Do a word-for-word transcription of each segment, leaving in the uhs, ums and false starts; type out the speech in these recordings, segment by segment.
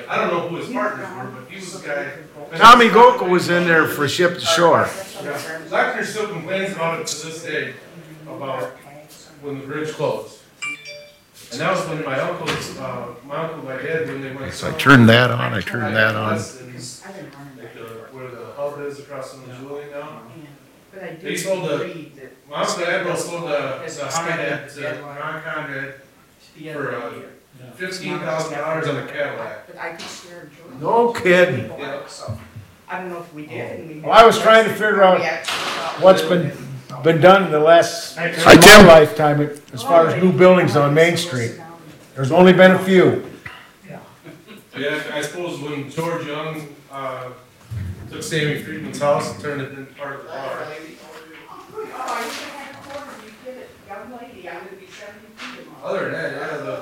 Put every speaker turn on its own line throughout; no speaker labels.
I don't know who his partners were, but he was the guy.
Tommy Gokel was in there for Ship to Shore.
Yeah. Zachner still complains about it to this day, about when the bridge closed. And that was when my uncle's, uh, my uncle, my dad, when they went.
So I turned that on, I turned that on.
Like the, where the hub is across from the Julie now. They sold the, my uncle Admiral sold the, the Honda to Ron Conrad for, uh, fifteen thousand dollars on a Cadillac.
No kidding.
Yeah.
I don't know if we did.
Well, I was trying to figure out what's been, been done in the last, in
Hi,
my
Tim.
lifetime as far as new buildings on Main Street. There's only been a few.
Yeah, I suppose when George Young, uh, took Sammy Friedman's house and turned it into part of the bar. Other than that, yeah, the,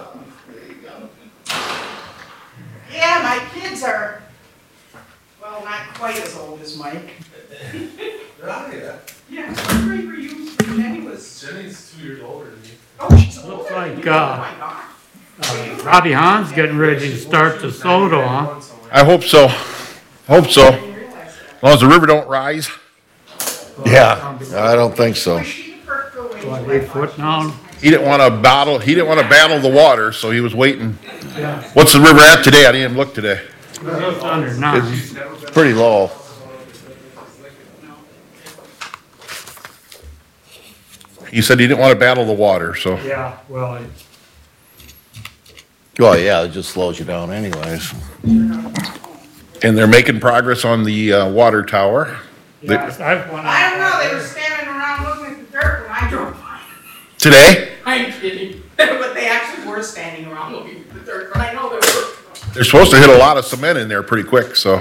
Yeah, my kids are, well, not quite as old as Mike.
oh, yeah,
Yeah, what grade were you? Jenny was.
Jenny's two years older than me.
Oh, she's older.
Looks like,
than you.
uh,
Oh, my God.
Uh, Robbie Hahn's getting ready to start the soda, huh?
I hope so. Hope so.
I
As
didn't realize that.
long as the river don't rise. Yeah, I don't think so.
Was she the first girl when
What,
you
eight
went?
foot now?
He didn't want to battle, he didn't want to battle the water, so he was waiting.
Yeah.
What's the river at today? I didn't even look today.
Just under nine.
It's pretty low. He said he didn't want to battle the water, so.
Yeah, well, it-
Well, yeah, it just slows you down anyways.
And they're making progress on the uh, water tower.
yeah, I've went
I don't know,
out
they
there.
were standing around looking at the dirt when I drove by.
Today,
I'm kidding, but they actually were standing around looking at the dirt, but I know they were.
they're supposed to hit a lot of cement in there pretty quick, so.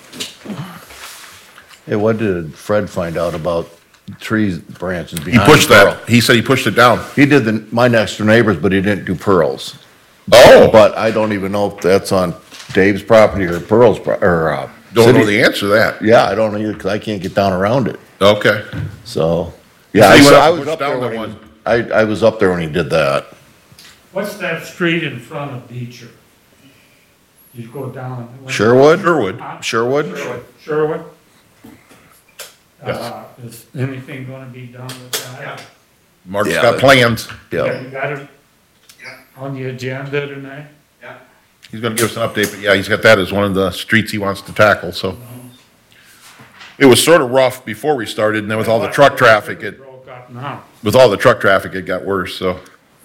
Hey, what did Fred find out about trees, branches
He
behind
pushed
Pearl?
that, he said he pushed it down.
He did the, my next door neighbors, but he didn't do Pearl's.
Oh,
But I don't even know if that's on Dave's property or Pearl's, pro- or, uh.
don't know
city.
the answer to that.
Yeah, I don't either, cause I can't get down around it,
Okay.
so. Yeah,
So
I
you went
saw-
up
I
and
was
pushed
up there
down
when
that
he was,
one.
I, I was up there when he did that.
What's that street in front of Beecher? You go down.
Sherwood?
Sherwood.
Huh?
Sherwood?
Sherwood. Sherwood?
Yes.
Uh, is anything gonna be done with that?
Mark's
Yeah.
got plans.
Yeah,
You got it on the agenda tonight?
He's gonna give us an update, but yeah, he's got that as one of the streets he wants to tackle, so. It was sort of rough before we started, and then with all the truck traffic, it,
Broke up now.
with all the truck traffic, it got worse, so.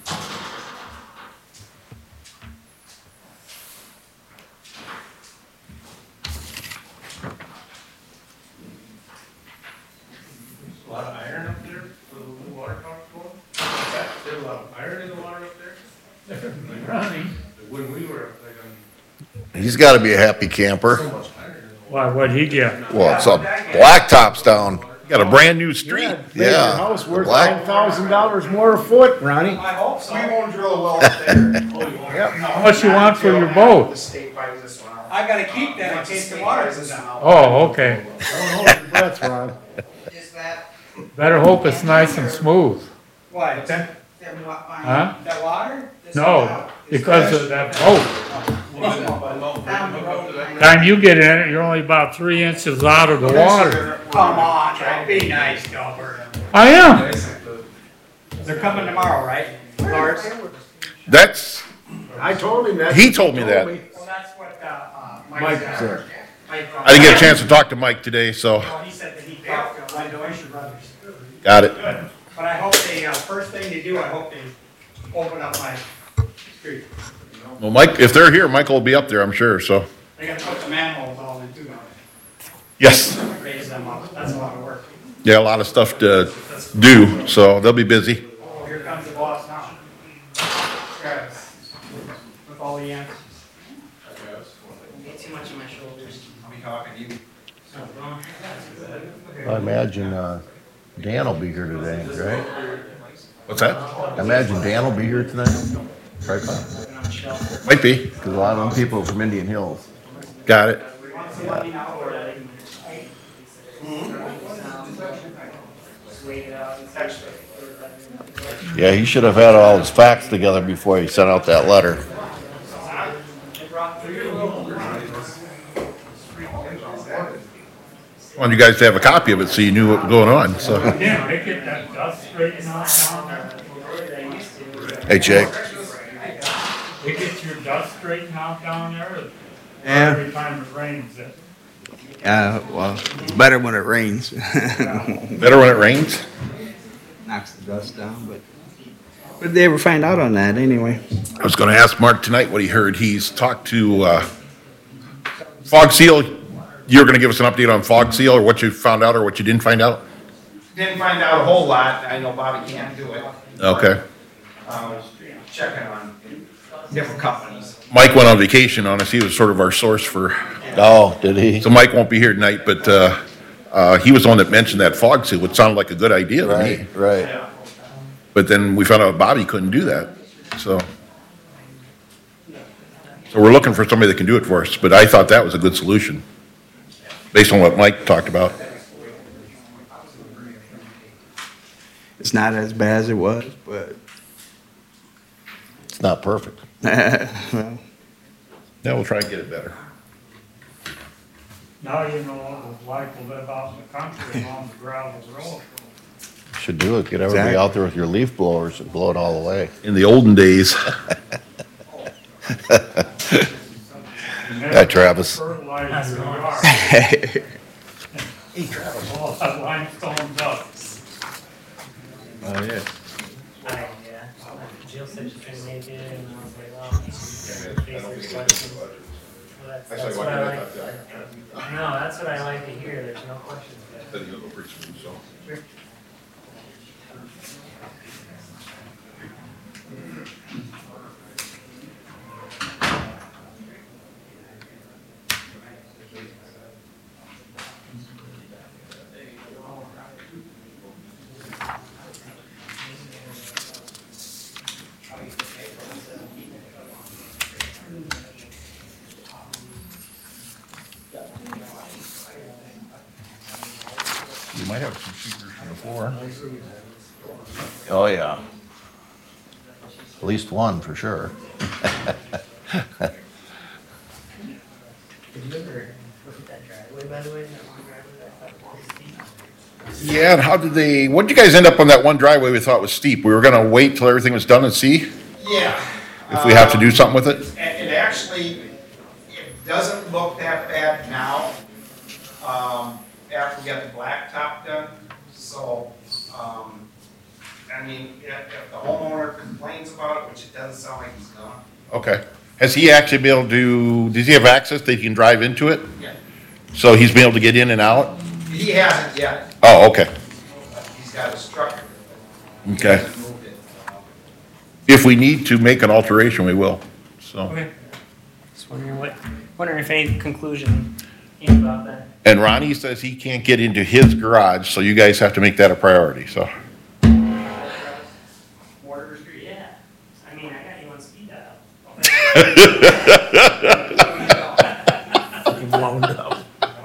A lot of iron up there for the new water tower going. There's a lot of iron in the water up there.
Running.
When we were, like, on
he's gotta be a happy camper.
so much iron in the water.
Why, what'd he get?
Well, it's a blacktops down.
Got a brand new street.
Yeah,
Yeah,
your house worth
black-
nine thousand dollars more a foot, Ronnie.
I hope so. We won't drill a well up there.
How much you want for your boat?
The state buys this one out. I gotta keep that in case the water isn't out.
Oh, okay.
Don't hold your breath, Ron.
Is that,
Better hope it's nice and smooth,
what? That wa-
huh?
That water? This
No,
out?
because of that boat.
Down the road.
Time you get in it, you're only about three inches out of the water.
Come on, now, be nice, Delbert.
I am.
Nice at the-
They're coming tomorrow, right? Lars?
That's,
I told him that.
he told me that.
Well, that's what, uh, uh,
Mike
Mike
said.
said. Mike, uh,
I didn't get a chance to talk to Mike today, so,
well, he said that he paid for my donation brothers.
got it.
But I hope they, uh, first thing they do, I hope they open up my street.
Well, Mike, if they're here, Michael will be up there, I'm sure, so.
They gotta put the manholes all in too,
Yes.
raise them up, that's a lot of work.
Yeah, a lot of stuff to do, so they'll be busy.
Oh, here comes the boss now. Travis, with all the answers. Get too much on my shoulders. I'll be talking to you.
I imagine, uh, Dan will be here today, right?
What's that?
I imagine Dan will be here tonight, right, Bob?
Might be.
Cause a lot of them people are from Indian Hills.
Got it.
Yeah, he should have had all his facts together before he sent out that letter.
They brought three of them.
Want you guys to have a copy of it so you knew what was going on, so.
Yeah, they get that dust straightened out down there.
Hey, Jake.
They get your dust straightened out down there
Yeah.
every time it rains. It-
Yeah, well, it's better when it rains.
Better when it rains?
Knocks the dust down, but. What did they ever find out on that anyway?
I was gonna ask Mark tonight what he heard. He's talked to, uh, Fog Seal. You're gonna give us an update on Fog Seal, or what you found out, or what you didn't find out?
Didn't find out a whole lot, I know Bobby can't do it.
Okay.
Um, checking on different companies.
Mike went on vacation on us. He was sort of our source for,
Oh, did he?
so Mike won't be here tonight, but, uh, uh, he was the one that mentioned that Fog Seal, which sounded like a good idea to me.
Right, right.
But then we found out Bobby couldn't do that, so. So we're looking for somebody that can do it for us, but I thought that was a good solution, based on what Mike talked about.
It's not as bad as it was, but.
It's not perfect.
Well,
Yeah, we'll try and get it better.
Now you know what it's like to live out in the country along the gravel road.
Should do it. Get everybody
Exactly.
out there with your leaf blowers and blow it all away.
In the olden days,
Hi, Travis.
Fertilize your yard. All that limestone dust.
Oh, yeah.
Right, yeah. Jill said she couldn't make it, and I was like, well, basic questions. Well, that's, that's what I like. No, that's what I like to hear, there's no questions there.
you might have some speakers from the floor.
Oh, yeah. At least one, for sure.
Did you ever look at that driveway, by the way, that long driveway that I thought was steep?
Yeah, and how did they, what did you guys end up on that one driveway we thought was steep? We were gonna wait till everything was done and see
Yeah.
if we have to do something with it?
It, it actually, it doesn't look that bad now, um, after we got the blacktop done. So, um, I mean, if, if the homeowner complains about it, which it doesn't sound like he's gonna.
Okay. Has he actually been able to, does he have access that he can drive into it?
Yeah.
So he's been able to get in and out?
He hasn't yet,
Oh, okay,
but he's got a structure. He
okay.
hasn't moved it.
If we need to make an alteration, we will, so.
Okay. Just wondering what, wondering if any conclusion came about that.
And Ronnie says he can't get into his garage, so you guys have to make that a priority, so.
Mortar Street, yeah. I mean, I got you on speed dial.
Blown up.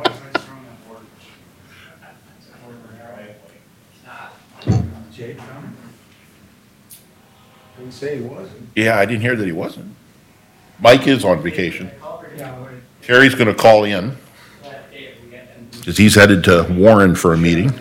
Jake, come. Didn't say he wasn't.
Yeah, I didn't hear that he wasn't. Mike is on vacation.
Yeah, wait.
Terry's gonna call in, cause he's headed to Warren for a meeting.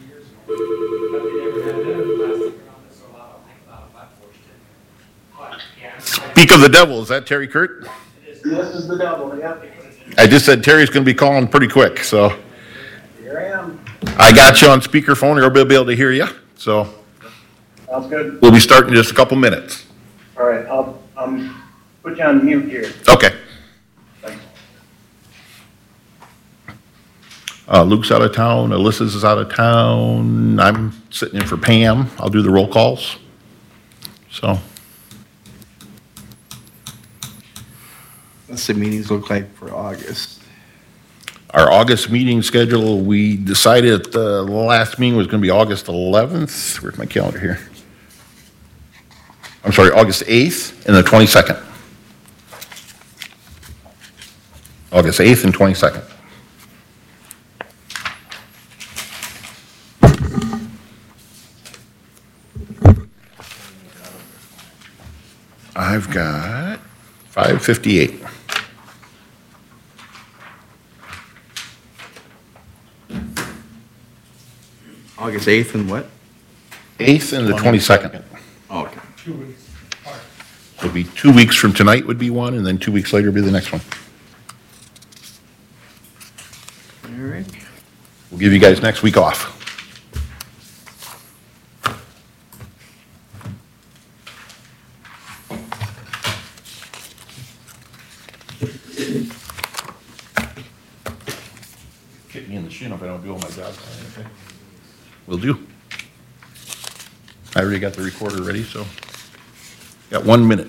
Speak of the devil, is that Terry Kurt?
This is the double, yep.
I just said Terry's gonna be calling pretty quick, so.
Here I am.
I got you on speakerphone, everybody will be able to hear you, so
Sounds good.
we'll be starting in just a couple minutes.
All right, I'll, um, put you on mute here.
Okay.
Thanks.
Uh, Luke's out of town, Alyssa's is out of town, I'm sitting in for Pam, I'll do the roll calls. So,
What's the meetings look like for August?
our August meeting schedule, we decided the last meeting was gonna be August eleventh, where's my calendar here? I'm sorry, August eighth and the twenty-second. August eighth and twenty-second. I've got five fifty-eight.
August eighth and what?
eighth and the twenty-second.
Oh, okay.
Two weeks.
It'll be two weeks from tonight would be one, and then two weeks later will be the next one.
All right.
We'll give you guys next week off. Kick me in the shin if I don't do all my job. Will do. I already got the recorder ready, so got one minute.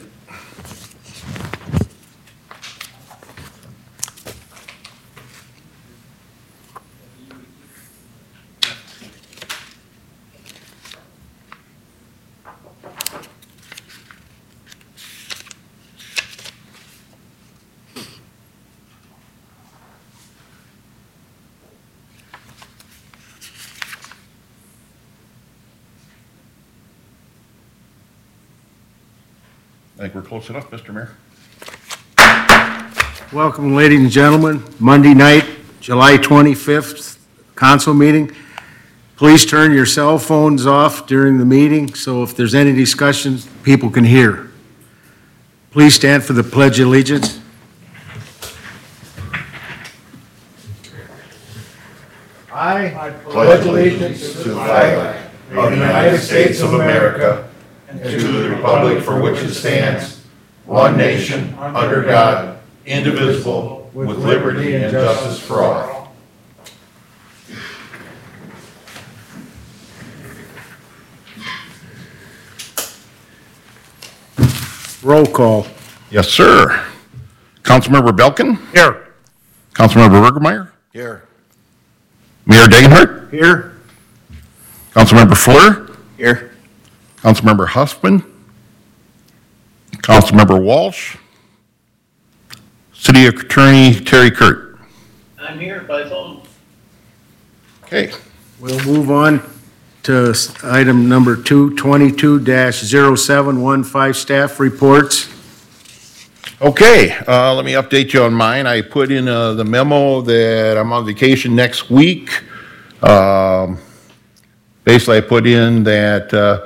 I think we're close enough, Mister Mayor.
Welcome, ladies and gentlemen. Monday night, July twenty-fifth, council meeting. Please turn your cell phones off during the meeting, so if there's any discussion, people can hear. Please stand for the Pledge of Allegiance. I
Pledge allegiance to the flag of the United States of America and to the republic for which it stands, one nation, under God, indivisible, with liberty and justice for all.
Roll call.
Yes, sir. Councilmember Belkin?
Here.
Councilmember Bergermeyer?
Here.
Mayor Degenhardt?
Here.
Councilmember Fuller?
Here.
Councilmember Huffman? Councilmember Walsh? City Attorney Terry Kurt?
I'm here by phone.
Okay.
We'll move on to s- item number two, twenty-two dash zero seven one five, staff reports.
Okay, uh, let me update you on mine. I put in, uh, the memo that I'm on vacation next week. Um, basically, I put in that, uh,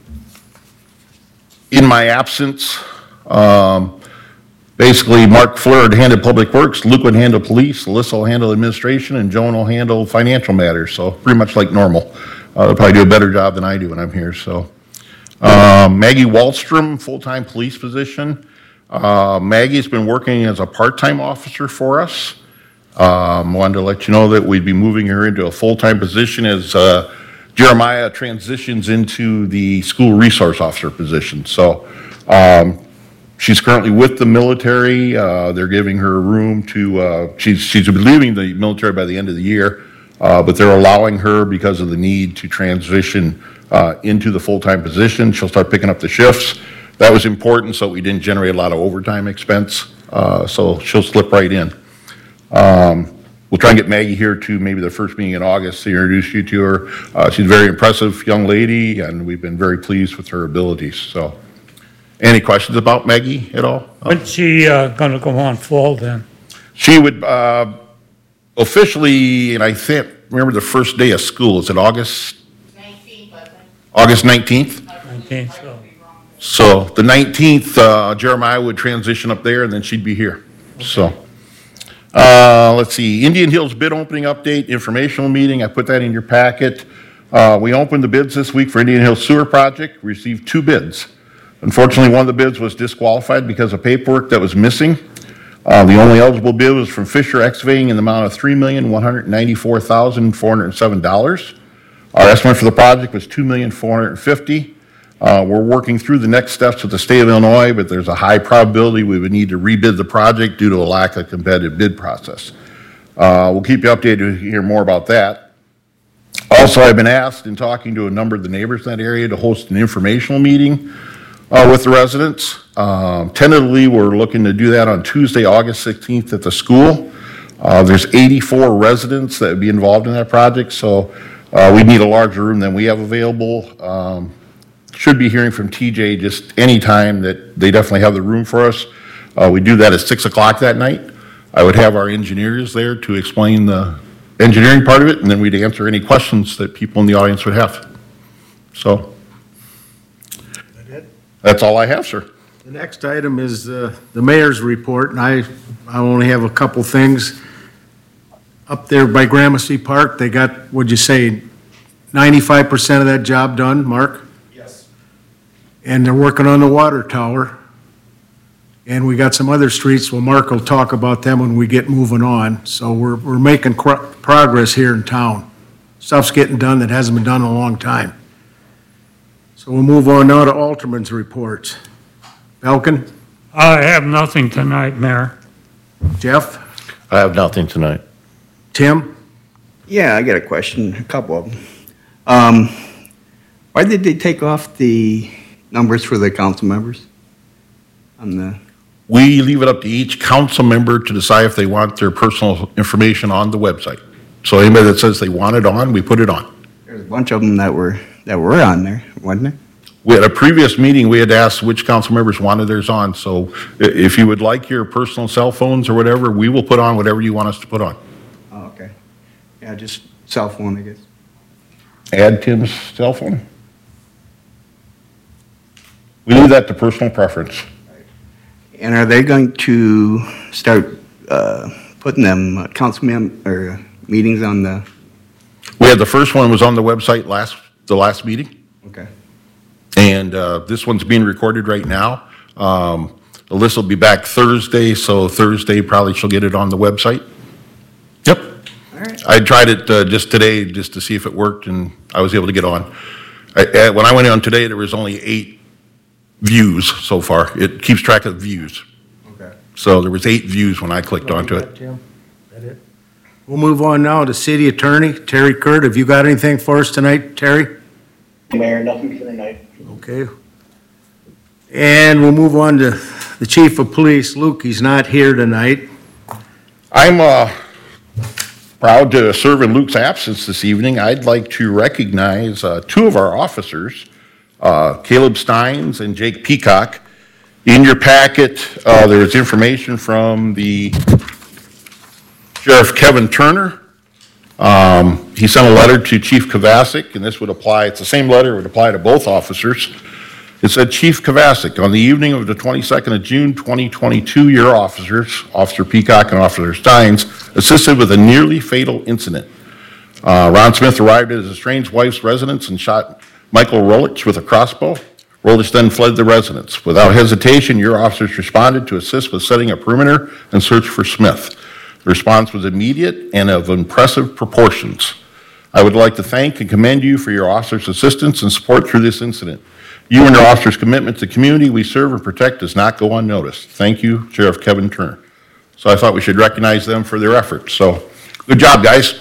in my absence, um, basically Mark Fleur would handle Public Works, Luke would handle police, Alyssa will handle administration, and Joan will handle financial matters, so pretty much like normal. Uh, they'll probably do a better job than I do when I'm here, so. Um, Maggie Wallstrom, full-time police position. Uh, Maggie's been working as a part-time officer for us. Um, wanted to let you know that we'd be moving her into a full-time position as, uh, Jeremiah transitions into the school resource officer position. So, um, she's currently with the military. Uh, they're giving her room to, uh, she's, she's leaving the military by the end of the year. Uh, but they're allowing her, because of the need, to transition, uh, into the full-time position. She'll start picking up the shifts. That was important, so we didn't generate a lot of overtime expense, uh, so she'll slip right in. Um, we'll try and get Maggie here to maybe the first meeting in August to introduce you to her. Uh, she's a very impressive young lady, and we've been very pleased with her abilities, so. Any questions about Maggie at all?
When's she uh, gonna go on full then?
She would, uh, officially, and I think, remember the first day of school, is it August?
Nineteenth, I think.
August nineteenth?
Nineteenth, so.
So the nineteenth, uh, Jeremiah would transition up there, and then she'd be here. So, uh, let's see, Indian Hills bid opening update, informational meeting, I put that in your packet. Uh, we opened the bids this week for Indian Hills Sewer Project, received two bids. Unfortunately, one of the bids was disqualified because of paperwork that was missing. Uh, the only eligible bid was from Fisher Excavating in the amount of three million, one hundred ninety-four thousand, four hundred seven dollars. Our estimate for the project was two million, four hundred fifty thousand. Uh, we're working through the next steps with the state of Illinois, but there's a high probability we would need to rebid the project due to a lack of competitive bid process. Uh, we'll keep you updated to hear more about that. Also, I've been asked in talking to a number of the neighbors in that area to host an informational meeting uh, with the residents. Um, tentatively, we're looking to do that on Tuesday, August sixteenth at the school. Uh, there's eighty-four residents that would be involved in that project, so uh, we need a larger room than we have available. Um, Should be hearing from T J just any time that they definitely have the room for us. Uh, we do that at six o'clock that night. I would have our engineers there to explain the engineering part of it, and then we'd answer any questions that people in the audience would have. So, that's all I have, sir.
The next item is uh, the mayor's report, and I, I only have a couple things. Up there by Gramercy Park, they got, what'd you say, ninety-five percent of that job done, Mark?
Yes.
And they're working on the water tower. And we got some other streets, well, Mark will talk about them when we get moving on. So we're, we're making cro- progress here in town. Stuff's getting done that hasn't been done in a long time. So we'll move on now to Alderman's reports. Belkin?
I have nothing tonight, Mayor.
Jeff?
I have nothing tonight.
Tim?
Yeah, I got a question, a couple of them. Um, why did they take off the numbers for the council members? On the,
We leave it up to each council member to decide if they want their personal information on the website. So anybody that says they want it on, we put it on.
there's a bunch of them that were, that were on there, wasn't there?
We had a previous meeting, we had asked which council members wanted theirs on. So i- if you would like your personal cell phones or whatever, we will put on whatever you want us to put on.
Oh, okay. Yeah, just cell phone, I guess.
Add Tim's cell phone. We leave that to personal preference.
And are they going to start uh, putting them, uh, council mem, or uh, meetings on the,
We had the first one was on the website last, the last meeting.
okay.
And uh, this one's being recorded right now. Um, Alyssa will be back Thursday, so Thursday probably she'll get it on the website. Yep.
All right.
I tried it uh, just today, just to see if it worked, and I was able to get on. I- uh, When I went on today, there was only eight views so far. It keeps track of views.
Okay.
So there was eight views when I clicked onto it.
Tim? That it? We'll move on now to City Attorney, Terry Kurt. Have you got anything for us tonight, Terry?
Mayor, nothing for tonight.
Okay. And we'll move on to the Chief of Police, Luke. He's not here tonight.
I'm uh, proud to serve in Luke's absence this evening. I'd like to recognize uh, two of our officers, uh, Caleb Steins and Jake Peacock. In your packet, uh, there's information from the Sheriff Kevin Turner. Um, He sent a letter to Chief Kovacic, and this would apply, it's the same letter, it would apply to both officers. It said, Chief Kovacic, on the evening of the twenty-second of June, twenty twenty-two, your officers, Officer Peacock and Officer Steins, assisted with a nearly fatal incident. Uh, Ron Smith arrived at his estranged wife's residence and shot Michael Rolich with a crossbow. Rolich then fled the residence. Without hesitation, your officers responded to assist with setting a perimeter and search for Smith. The response was immediate and of impressive proportions. I would like to thank and commend you for your officers' assistance and support through this incident. You and your officers' commitment to the community we serve and protect does not go unnoticed. Thank you, Sheriff Kevin Turner. So I thought we should recognize them for their efforts. So, good job, guys.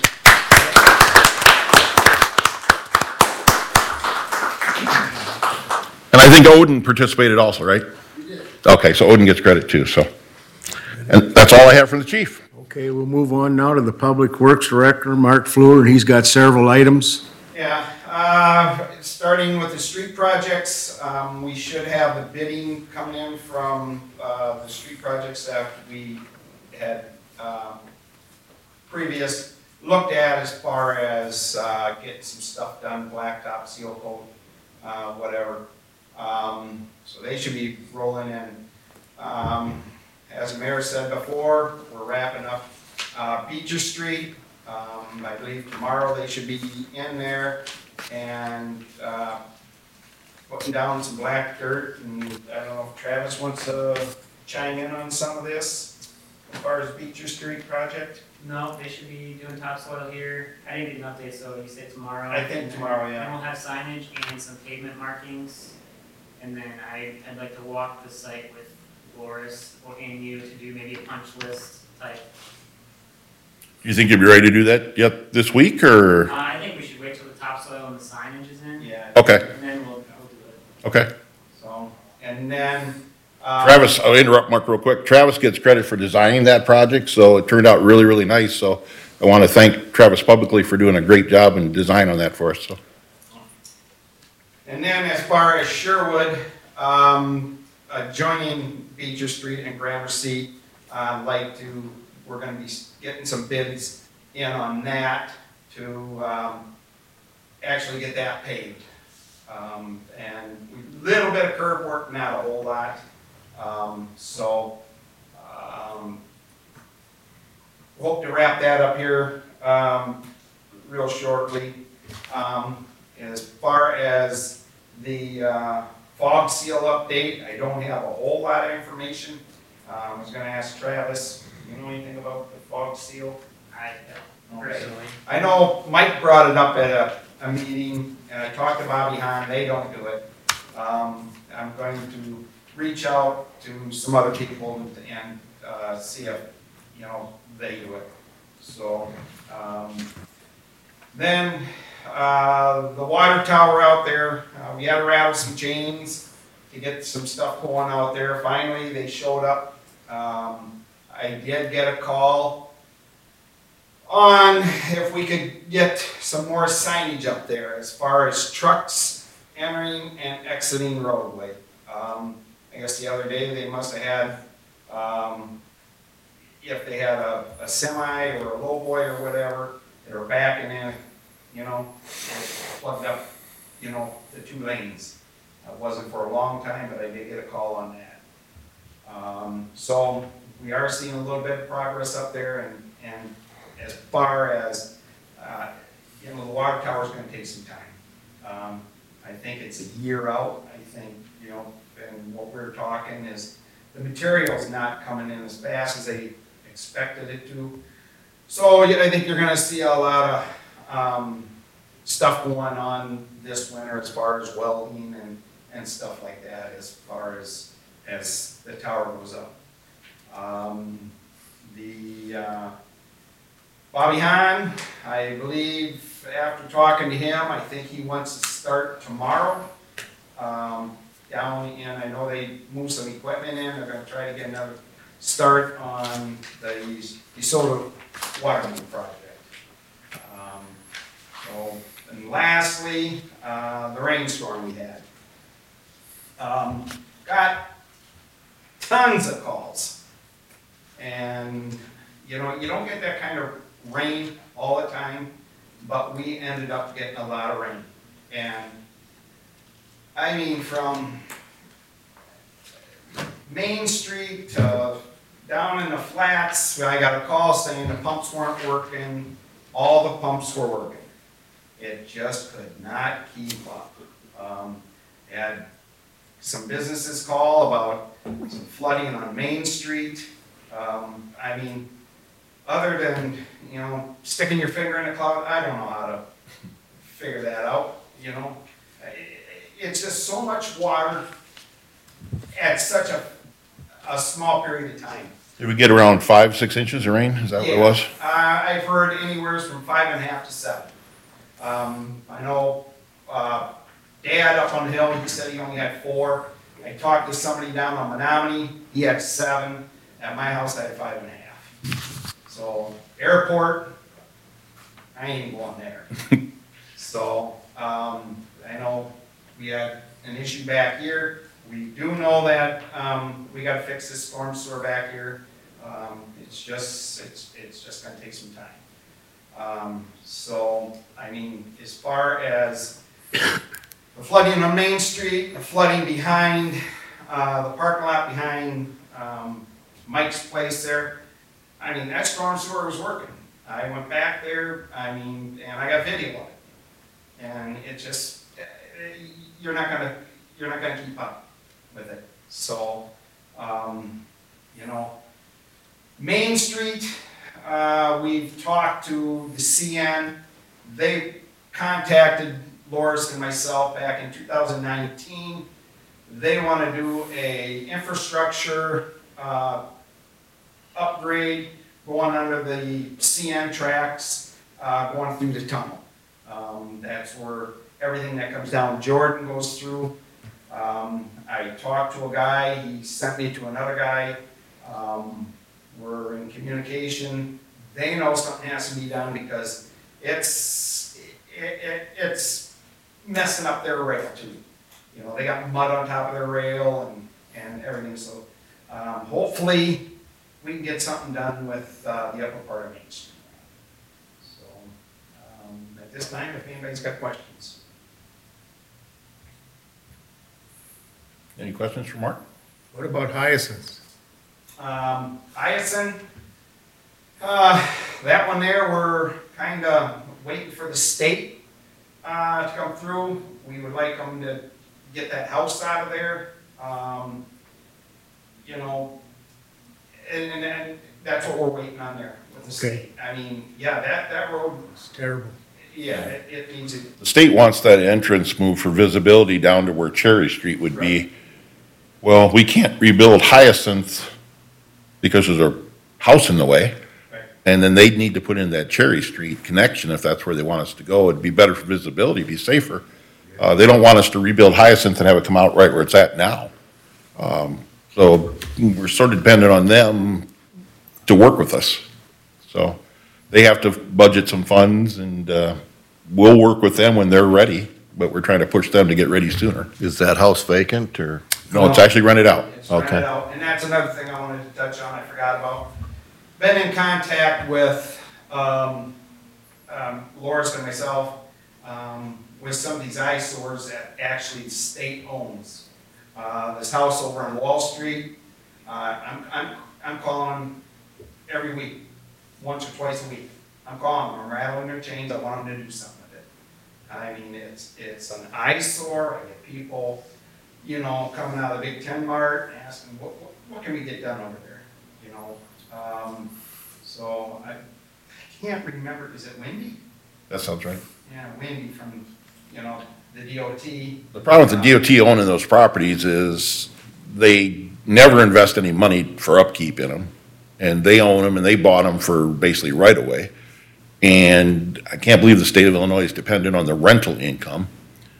And I think Odin participated also, right? He did. Okay, so Odin gets credit too, so. And that's all I have for the chief.
Okay, we'll move on now to the Public Works Director, Mark Fleur, and he's got several items.
Yeah, uh, starting with the street projects, um, we should have the bidding coming in from, uh, the street projects that we had, um, previous looked at as far as, uh, getting some stuff done, blacktop, seal coat, uh, whatever. Um, so they should be rolling in. Um, as the mayor said before, we're wrapping up, uh, Beecher Street. Um, I believe tomorrow they should be in there and, uh, putting down some black dirt, and I don't know if Travis wants to chime in on some of this as far as Beecher Street project.
No, they should be doing topsoil here. I didn't get an update, so you say tomorrow.
I think tomorrow, yeah.
And we'll have signage and some pavement markings. And then I, I'd like to walk the site with Boris or and you to do maybe a punch list type.
You think you'll be ready to do that yet this week, or?
Uh, I think we should wait till the topsoil and the signage is in.
Yeah.
Okay,
And then we'll, we'll do it.
okay.
So, and then, uh.
Travis, I'll interrupt Mark real quick. Travis gets credit for designing that project, so it turned out really, really nice. So I want to thank Travis publicly for doing a great job and design on that for us, so.
And then as far as Sherwood, um, adjoining Beecher Street and Gramercy, uh, like to, we're gonna be getting some bids in on that to, um, actually get that paved. Um, and a little bit of curb work, not a whole lot. Um, so, um, hope to wrap that up here, um, real shortly. Um, as far as the, uh, fog seal update, I don't have a whole lot of information. Um, I was gonna ask Travis, do you know anything about the fog seal?
I don't personally.
I know Mike brought it up at a, a meeting, and I talked to Bobby Hahn, they don't do it. Um, I'm going to reach out to some other people and, uh, see if, you know, they do it. So, um, then, uh, the water tower out there, uh, we had to rattle some chains to get some stuff going out there. Finally, they showed up. Um, I did get a call on if we could get some more signage up there as far as trucks entering and exiting roadway. Um, I guess the other day they must have had, um, if they had a, a semi or a lowboy or whatever, they were backing in, you know, plugged up, you know, the two lanes. It wasn't for a long time, but I did get a call on that. Um, so we are seeing a little bit of progress up there, and, and as far as, uh, you know, the water tower is going to take some time. Um, I think it's a year out. I think, you know, and what we're talking is the material's not coming in as fast as they expected it to. So yeah, I think you're going to see a lot of um, stuff going on this winter as far as welding and, and stuff like that as far as, as the tower goes up. Um, the uh, Bobby Hahn, I believe after talking to him, I think he wants to start tomorrow. Um, down in, I know they moved some equipment in, they're going to try to get another start on the DeSoto water main project. Um, so, and lastly, uh, the rainstorm we had. Um, got tons of calls. And, you know, you don't get that kind of rain all the time, but we ended up getting a lot of rain. And I mean, from Main Street to down in the flats, I got a call saying the pumps weren't working. All the pumps were working. It just could not keep up. Um, had some businesses call about some flooding on Main Street. Um, I mean, other than, you know, sticking your finger in a cloud, I don't know how to figure that out, you know. It's just so much water at such a, a small period of time.
Did we get around five, six inches of rain? Is that what it was?
Uh, I've heard anywhere from five and a half to seven. Um, I know uh, Dad up on the hill, he said he only had four. I talked to somebody down on Menominee, he had seven. At my house, I had five and a half. So, airport, I ain't going there. So, um, I know we had an issue back here. We do know that um, we got to fix this storm sewer back here. Um, it's just, it's, it's just going to take some time. Um, so, I mean, as far as the flooding on Main Street, the flooding behind uh, the parking lot behind um, Mike's place there, I mean, that storm sewer was working. I went back there, I mean, and I got video of it. And it just, you're not gonna, you're not gonna keep up with it. So, um, you know, Main Street, uh, we've talked to the C N. They contacted Loris and myself back in two thousand nineteen. They want to do a infrastructure uh, upgrade going under the C N tracks, uh, going through the tunnel. Um, that's where everything that comes down Jordan goes through. Um, I talked to a guy, he sent me to another guy. Um, we're in communication. They know something has to be done because it's, it, it, it's messing up their rail too. You know, they got mud on top of their rail and, and everything. So um, hopefully we can get something done with uh, the upper part of Main Street. um, at this time, if anybody's got questions.
Any questions for Mark?
What about Hyacinth?
Um, Hyacinth, uh, that one there, we're kind of waiting for the state, uh, to come through. We would like them to get that house out of there, um, you know, and, and, and that's what we're waiting on there with the state. I mean, yeah, that, that road,
It's terrible.
yeah, it, it needs it.
The state wants that entrance moved for visibility down to where Cherry Street would be. Well, we can't rebuild Hyacinth because there's a house in the way.
Right.
And then they'd need to put in that Cherry Street connection if that's where they want us to go. It'd be better for visibility, be safer. Uh, they don't want us to rebuild Hyacinth and have it come out right where it's at now. Um, so we're sort of dependent on them to work with us. So they have to budget some funds, and uh, we'll work with them when they're ready, but we're trying to push them to get ready sooner.
Is that house vacant, or?
No, it's actually rented out.
It's
Okay.
rented out, and that's another thing I wanted to touch on, I forgot about. Been in contact with, um, um, Loris and myself, um, with some of these eyesores that actually the state owns. Uh, this house over on Wall Street, uh, I'm, I'm, I'm calling every week, once or twice a week. I'm calling them, I'm rattling their chains, I want them to do something with it. I mean, it's, it's an eyesore, I get people, you know, coming out of the Big Ten Mart, asking, what, what, what can we get done over there, you know? Um, so I can't remember, is it Wendy?
That sounds right.
Yeah, Wendy from, you know, the D O T.
The problem with the D O T owning those properties is they never invest any money for upkeep in them. And they own them, and they bought them for basically right away. And I can't believe the state of Illinois is dependent on the rental income.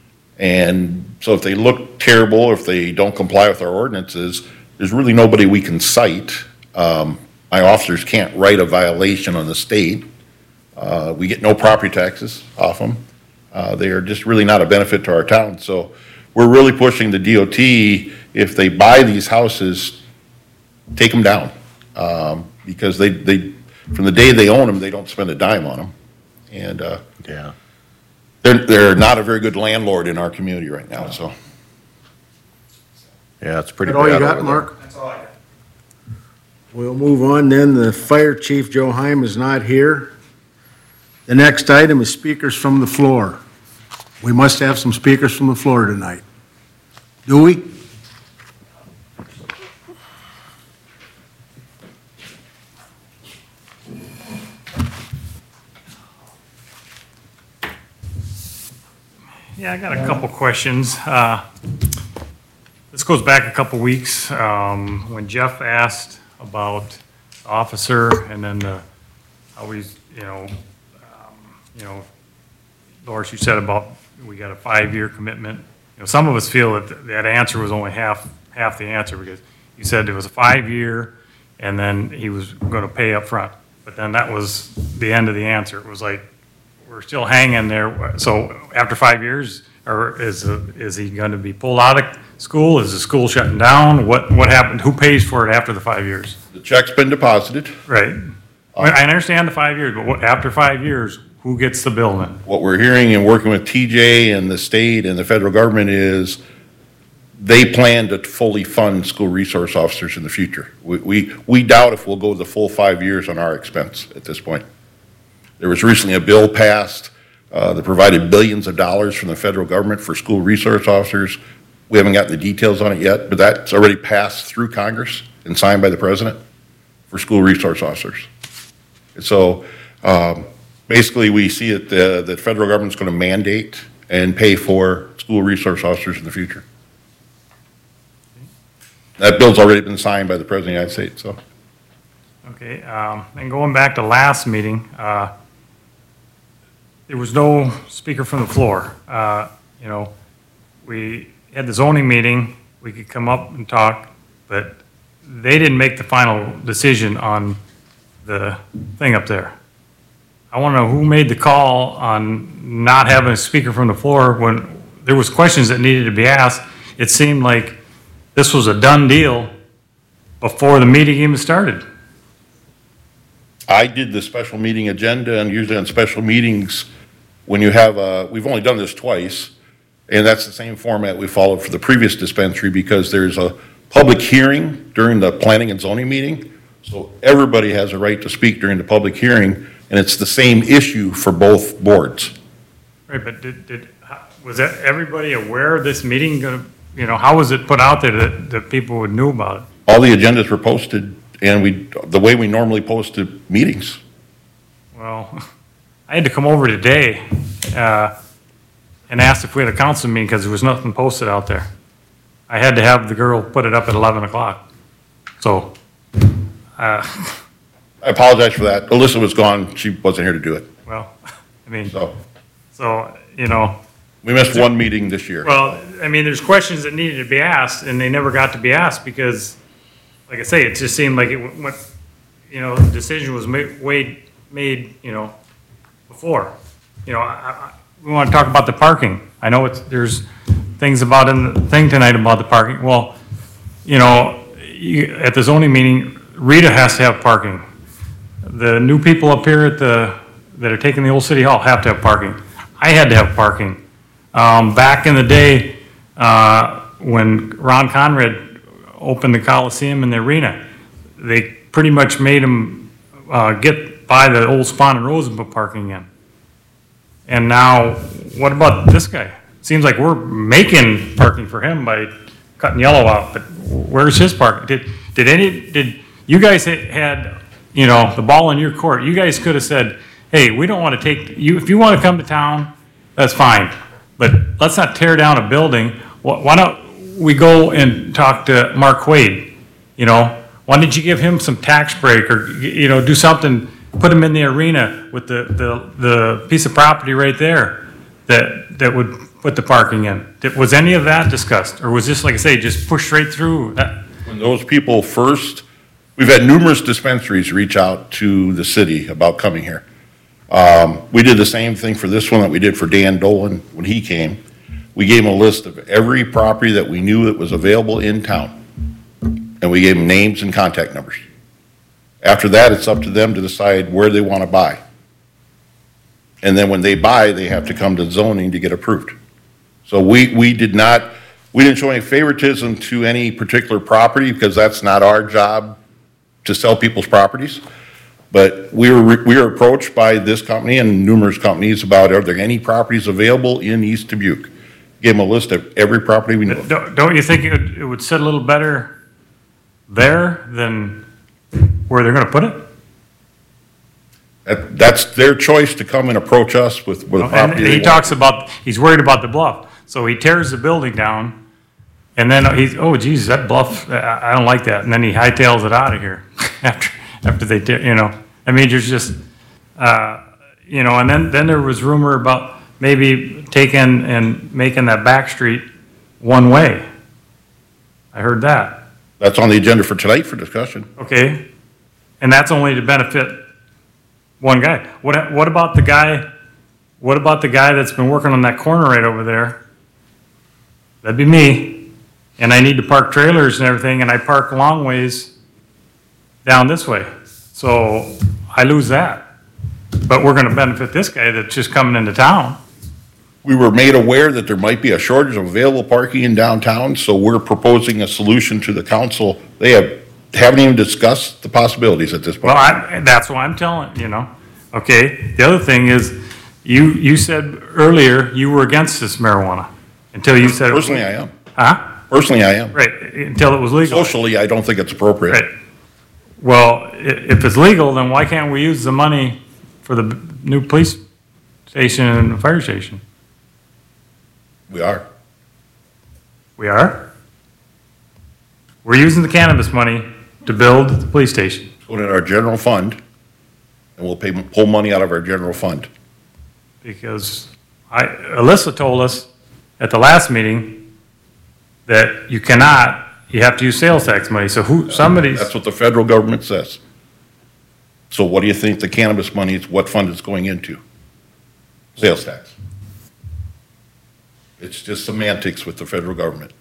And so if they look terrible, if they don't comply with our ordinances, there's really nobody we can cite. Um, my officers can't write a violation on the state. Uh, we get no property taxes off them. Uh, they are just really not a benefit to our town. So we're really pushing the D O T, if they buy these houses, take them down. Um, because they, they, from the day they own them, they don't spend a dime on them. And, uh,
Yeah.
they're, they're not a very good landlord in our community right now, so.
Yeah, it's pretty
That all
bad
you got,
over there.
Mark?
That's all I got.
We'll move on then. The Fire Chief, Joe Heim, is not here. The next item is speakers from the floor. We must have some speakers from the floor tonight. Do we?
Yeah, I got a couple questions. Uh, This goes back a couple weeks, um, when Jeff asked about the officer and then the, how he's, you know, um, you know, Doris, you said about, we got a five-year commitment. You know, some of us feel that that answer was only half, half the answer, because you said it was a five-year and then he was gonna pay up front. But then that was the end of the answer. It was like, we're still hanging there. So after five years, or is, is he going to be pulled out of school? Is the school shutting down? What, what happened? Who pays for it after the five years?
The check's been deposited.
Right. I understand the five years, but what, after five years, who gets the bill then?
What we're hearing and working with T J and the state and the federal government is they plan to fully fund school resource officers in the future. We, we, we doubt if we'll go the full five years on our expense at this point. There was recently a bill passed uh, that provided billions of dollars from the federal government for school resource officers. We haven't gotten the details on it yet, but that's already passed through Congress and signed by the president for school resource officers. And so um, basically we see it, uh, that federal government's going to mandate and pay for school resource officers in the future. That bill's already been signed by the president of the United States, so.
Okay, um, and going back to last meeting, uh, there was no speaker from the floor. Uh, you know, we had the zoning meeting, we could come up and talk, but they didn't make the final decision on the thing up there. I want to know who made the call on not having a speaker from the floor when there was questions that needed to be asked. It seemed like this was a done deal before the meeting even started.
I did the special meeting agenda, and usually on special meetings, when you have, uh, we've only done this twice, and that's the same format we followed for the previous dispensary, because there's a public hearing during the planning and zoning meeting, so everybody has a right to speak during the public hearing, and it's the same issue for both boards.
Right, but did, did, how- was that, everybody aware of this meeting gonna, you know, how was it put out there that, that people would know about it?
All the agendas were posted, and we, the way we normally posted meetings.
Well, I had to come over today, uh, and asked if we had a council meeting, because there was nothing posted out there. I had to have the girl put it up at eleven o'clock, so, uh,
I apologize for that. Alyssa was gone, she wasn't here to do it,
well, I mean,
so.
so, you know,
We missed one meeting this year.
well, I mean, there's questions that needed to be asked, and they never got to be asked, because, like I say, it just seemed like it went, you know, the decision was ma- made, made, you know, before. You know, I, I, we want to talk about the parking. I know it's, there's things about in the thing tonight about the parking. Well, you know, you, at the zoning meeting, Rita has to have parking. The new people up here at the, that are taking the old city hall have to have parking. I had to have parking. Um, back in the day, uh, when Ron Conrad opened the Coliseum and the arena, they pretty much made him, uh, get by the old Spahn and Rose and put parking in. And now, what about this guy? Seems like we're making parking for him by cutting yellow out, but where's his parking? Did, did any, did, you guys had, you know, the ball in your court. You guys could have said, hey, we don't want to take, you, if you want to come to town, that's fine. But let's not tear down a building. Why why don't we go and talk to Mark Quaid? You know, why didn't you give him some tax break, or, you know, do something, put him in the arena with the, the, the piece of property right there that, that would put the parking in? Did- Was any of that discussed? Or was this, like I say, just pushed straight through? That-
When those people first, we've had numerous dispensaries reach out to the city about coming here. Um, we did the same thing for this one that we did for Dan Dolan when he came. We gave him a list of every property that we knew that was available in town. And we gave them names and contact numbers. After that, it's up to them to decide where they want to buy. And then when they buy, they have to come to zoning to get approved. So we, we did not, we didn't show any favoritism to any particular property, because that's not our job to sell people's properties. But we were, we were approached by this company and numerous companies about, are there any properties available in East Dubuque? Gave them a list of every property we know.
Don't don't you think it would, it would sit a little better there than where they're gonna put it?
That, that's their choice to come and approach us with, with a
And
property they
he
want.
talks about, he's worried about the bluff, so he tears the building down, and then he's, oh geez, that bluff, I, I don't like that, and then he hightails it out of here after, after they tear, you know, I mean, there's just, uh, you know, and then, then there was rumor about maybe taking and making that back street one way. I heard that,
That's on the agenda for tonight for discussion.
okay, and that's only to benefit one guy. What, what about the guy, what about the guy that's been working on that corner right over there? That'd be me, and I need to park trailers and everything, and I park long ways down this way, so I lose that. But we're gonna benefit this guy that's just coming into town.
We were made aware that there might be a shortage of available parking in downtown, so we're proposing a solution to the council. They have, haven't even discussed the possibilities at this point.
Well, I, that's why I'm telling, you know, okay? The other thing is, you, you said earlier you were against this marijuana, until you said. it was-
Personally, I am.
Huh?
Personally, I am.
Right, until it was legal.
Socially, I don't think it's appropriate.
Right. Well, i- if it's legal, then why can't we use the money for the b- new police station and the fire station?
We are.
We are? We're using the cannabis money to build the police station.
Put in our general fund, and we'll pay, pull money out of our general fund.
Because I, Alyssa told us at the last meeting that you cannot, you have to use sales tax money. So who, somebody's,
That's what the federal government says. So what do you think the cannabis money is, what fund it's going into? Sales tax. It's just semantics with the federal government.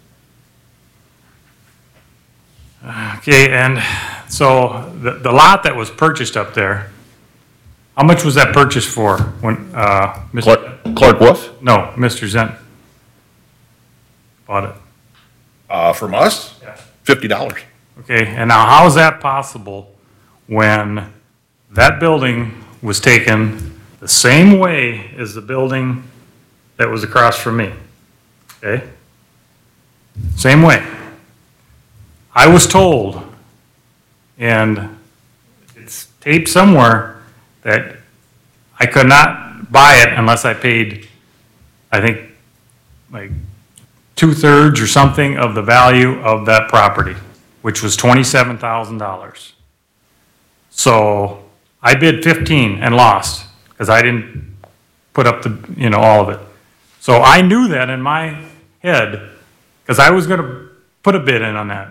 okay, and so the, the lot that was purchased up there, How much was that purchase for when, uh, Mister
Clark, Clark Wolf,
No, Mister Zent bought it?
uh, from us,
Yeah.
fifty dollars.
Okay, and now how is that possible when that building was taken the same way as the building that was across from me? Okay? Same way. I was told, and it's taped somewhere, that I could not buy it unless I paid, I think, like two-thirds or something of the value of that property, which was twenty-seven thousand dollars. So I bid fifteen and lost, because I didn't put up the, you know, all of it. So I knew that in my head, because I was gonna put a bid in on that.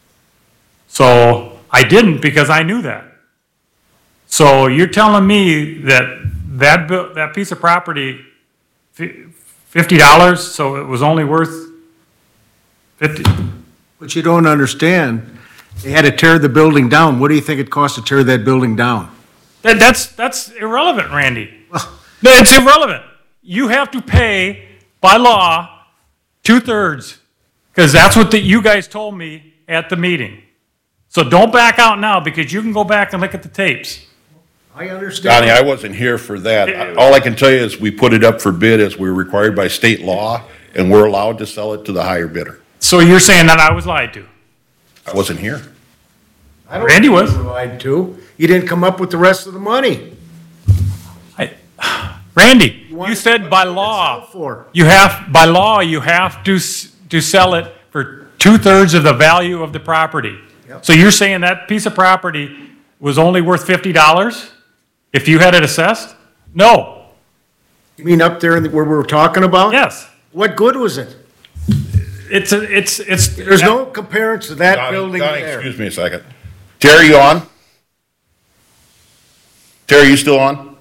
So I didn't, because I knew that. So you're telling me that that, bu- that piece of property, fifty dollars, so it was only worth fifty?
But you don't understand, they had to tear the building down. What do you think it cost to tear that building down?
That, that's, that's irrelevant, Randy. No, it's irrelevant. You have to pay, by law, two-thirds, because that's what the, you guys told me at the meeting. So don't back out now, because you can go back and look at the tapes.
I understand.
Donnie, I wasn't here for that. All I can tell you is we put it up for bid as we're required by state law, and we're allowed to sell it to the higher bidder.
So you're saying that I was lied to?
I wasn't here.
I don't
Randy
think
was.
you were lied to. You didn't come up with the rest of the money.
I, Randy, you
wanted-
said by
what did it
law,
sell for?
you have, by law, you have to, s- to sell it for two-thirds of the value of the property.
Yep.
So you're saying that piece of property was only worth fifty dollars if you had it assessed? No.
You mean up there in the- where we were talking about?
Yes.
What good was it?
It's, a- it's, it's.
There's no comparison to that
Donnie,
building
Donnie,
there.
excuse me a second. Terry, you on? Terry, you still on?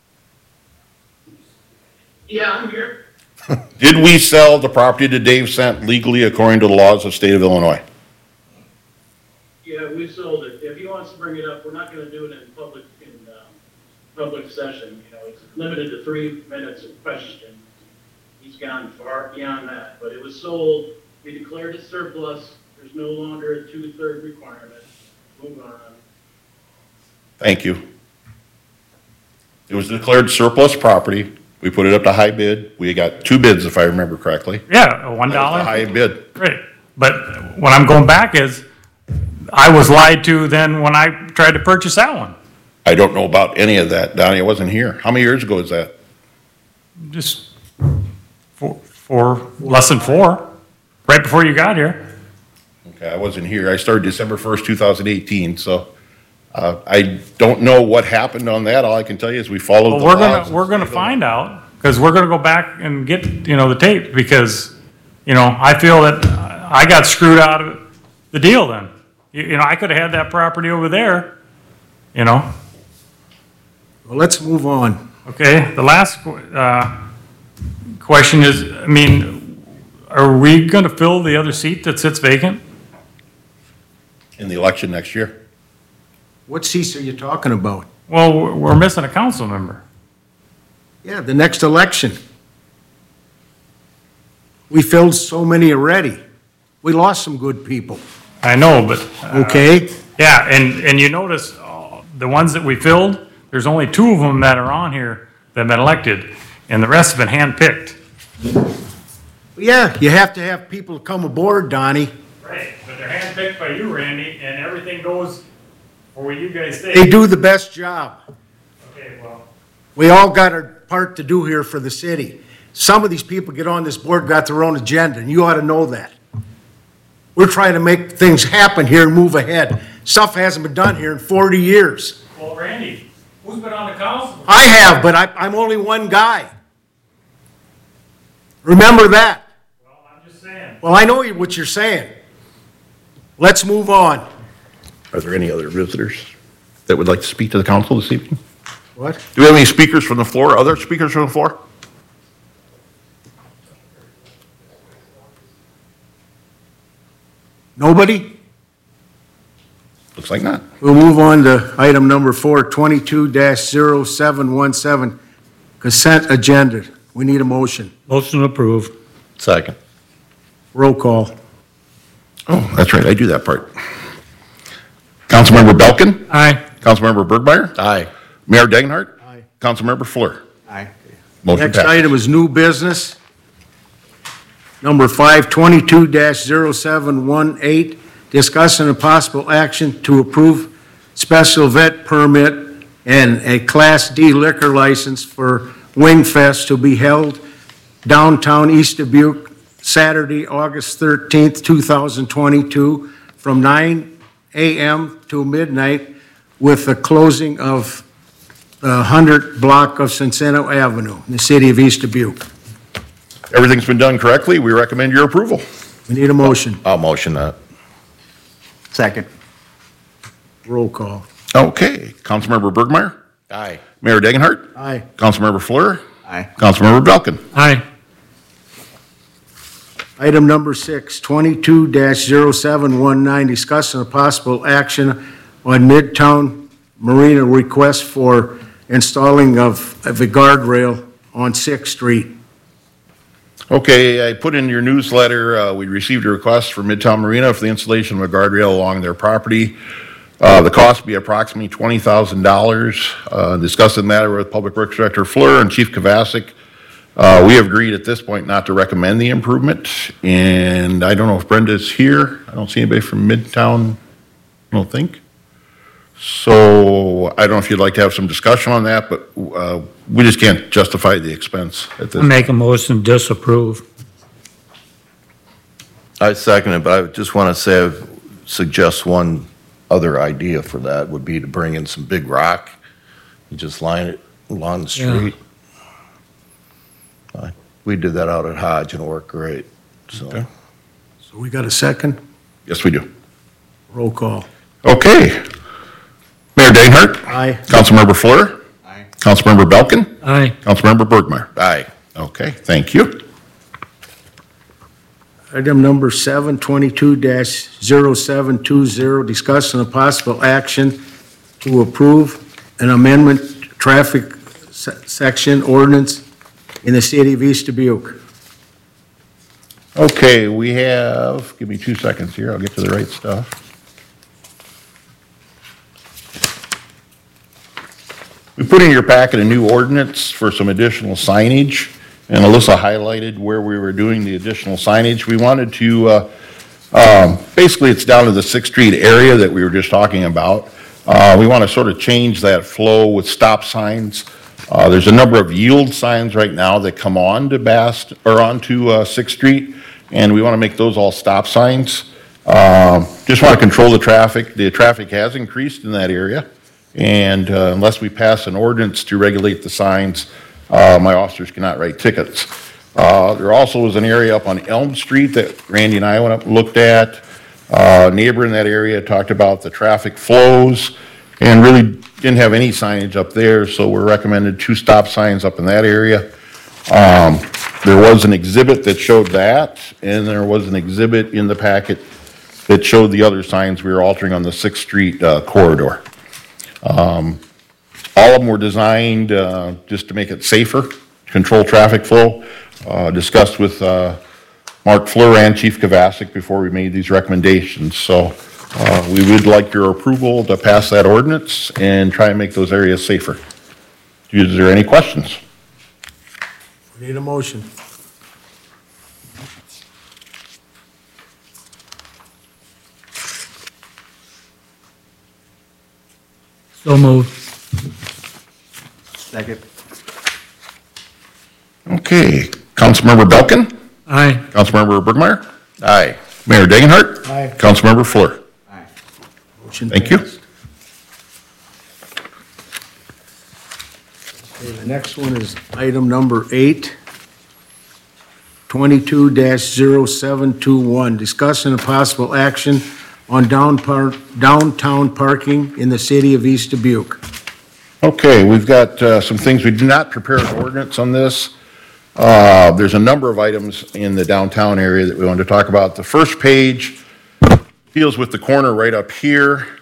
Yeah, I'm here.
Did we sell the property to Dave Sent legally according to the laws of the state of Illinois?
Yeah, we sold it. If he wants to bring it up, we're not gonna do it in public, in, um, public session, you know, it's limited to three minutes of question. He's gone far beyond that, but it was sold, we declared it surplus, there's no longer a two-third requirement. Move on.
Thank you. It was declared surplus property. We put it up to high bid. We got two bids, if I remember correctly.
Yeah, one
That was
dollar.
the high bid.
Right. But what I'm going back is, I was lied to then when I tried to purchase that one.
I don't know about any of that, Donnie. I wasn't here. How many years ago is that?
Just four, four, less than four, right before you got here.
Okay, I wasn't here. I started December first, two thousand eighteen, so, uh, I don't know what happened on that. All I can tell you is we followed
Well,
the
we're
laws.
gonna, we're gonna find out, because we're gonna go back and get, you know, the tape, because, you know, I feel that I got screwed out of the deal then. You, you know, I could've had that property over there, you know?
Well, let's move on.
Okay, the last, uh, question is, I mean, are we gonna fill the other seat that sits vacant?
In the election next year.
What seats are you talking about?
Well, we're we're missing a council member.
Yeah, the next election. We filled so many already. We lost some good people,
I know, but. uh,
okay?
Yeah, and, and you notice, uh, the ones that we filled, there's only two of them that are on here that have been elected, and the rest have been handpicked.
Yeah, you have to have people come aboard, Donnie.
Right, but they're handpicked by you, Randy, and everything goes for what you guys say.
They do the best job.
Okay, well,
We all got our part to do here for the city. Some of these people get on this board, got their own agenda, and you ought to know that. We're trying to make things happen here and move ahead. Stuff hasn't been done here in forty years.
well, Randy, who's been on the council?
I have, but I, I'm only one guy. Remember that.
Well, I'm just saying.
Well, I know what you're saying. Let's move on.
Are there any other visitors that would like to speak to the council this evening?
What?
Do we have any speakers from the floor, other speakers from the floor?
Nobody?
Looks like not.
We'll move on to item number four, twenty-two dash zero seven one seven, consent agenda. We need a motion.
Motion approved.
Second.
Roll call.
Oh, that's right, I do that part. Councilmember Belkin?
Aye.
Councilmember Bergmeyer?
Aye.
Mayor Degenhardt?
Aye.
Councilmember Fleur?
Aye.
Motion
Next
passes.
item is new business. Number five, twenty-two dash zero seven one eight, discussing a possible action to approve special vet permit and a Class D liquor license for Wing Fest to be held downtown East Dubuque, Saturday, August thirteenth, two thousand twenty-two, from nine a m to midnight, with the closing of the one hundred block of Centeno Avenue in the city of East Dubuque.
Everything's been done correctly. We recommend your approval.
We need a motion.
I'll motion that.
Second.
Roll call.
Okay. Councilmember Bergmeyer?
Aye.
Mayor Degenhardt?
Aye.
Councilmember Fleur?
Aye.
Councilmember Belkin?
Aye.
Item number six, twenty-two dash zero seven one nine, discussing a possible action on Midtown Marina request for installing of, of a guardrail on Sixth Street.
Okay, I put in your newsletter, uh, we received a request from Midtown Marina for the installation of a guardrail along their property. Uh, the cost would be approximately twenty thousand dollars. Uh, discussed the matter with Public Works Director Fleur and Chief Kovacic. Uh, we have agreed at this point not to recommend the improvement, and I don't know if Brenda's here. I don't see anybody from Midtown, I don't think. So I don't know if you'd like to have some discussion on that, but uh, we just can't justify the expense at this.
Make a motion to disapprove.
I second it, but I just want to say, I suggest one other idea for that would be to bring in some big rock and just line it along the street. Uh, We did that out at Hodge and it worked great, so.
Okay.
So we got a second?
Yes, we do.
Roll call.
Okay. Mayor Degenhardt?
Aye.
Councilmember Fleur?
Aye.
Councilmember Belkin?
Aye.
Councilmember Bergmeyer?
Aye.
Okay, thank you.
Item number seven, twenty-two dash zero seven two zero, discussing a possible action to approve an amendment to traffic se- section ordinance in the city of East Dubuque.
Okay, we have, give me two seconds here, I'll get to the right stuff. We put in your packet a new ordinance for some additional signage, and Alyssa highlighted where we were doing the additional signage. We wanted to, uh, um, basically, it's down to the Sixth Street area that we were just talking about. Uh, We want to sort of change that flow with stop signs. Uh, There's a number of yield signs right now that come on to Bast, or onto uh, Sixth Street, and we want to make those all stop signs. Um, Just want to control the traffic. The traffic has increased in that area. And uh, unless we pass an ordinance to regulate the signs, uh, my officers cannot write tickets. Uh, There also was an area up on Elm Street that Randy and I went up and looked at. Uh, Neighbor in that area talked about the traffic flows and really didn't have any signage up there, so we're recommended two stop signs up in that area. Um, There was an exhibit that showed that, and there was an exhibit in the packet that showed the other signs we were altering on the Sixth Street uh, corridor. Um, All of them were designed uh, just to make it safer, control traffic flow. Uh, Discussed with uh, Mark Fleur and Chief Kovacic before we made these recommendations. So uh, we would like your approval to pass that ordinance and try and make those areas safer. Is there any questions?
We need a motion.
So moved.
Second.
Okay, Councilmember Belkin?
Aye.
Councilmember Bergmeyer?
Aye.
Mayor Degenhardt?
Aye.
Councilmember Fleur?
Aye.
Motion
Thank you.
passed. Okay, the next one is item number eight, twenty-two dash zero seven two one, discussing a possible action on down par- downtown parking in the city of East Dubuque.
Okay, we've got uh, some things, we did not prepare an ordinance on this. Uh, There's a number of items in the downtown area that we wanted to talk about. The first page deals with the corner right up here.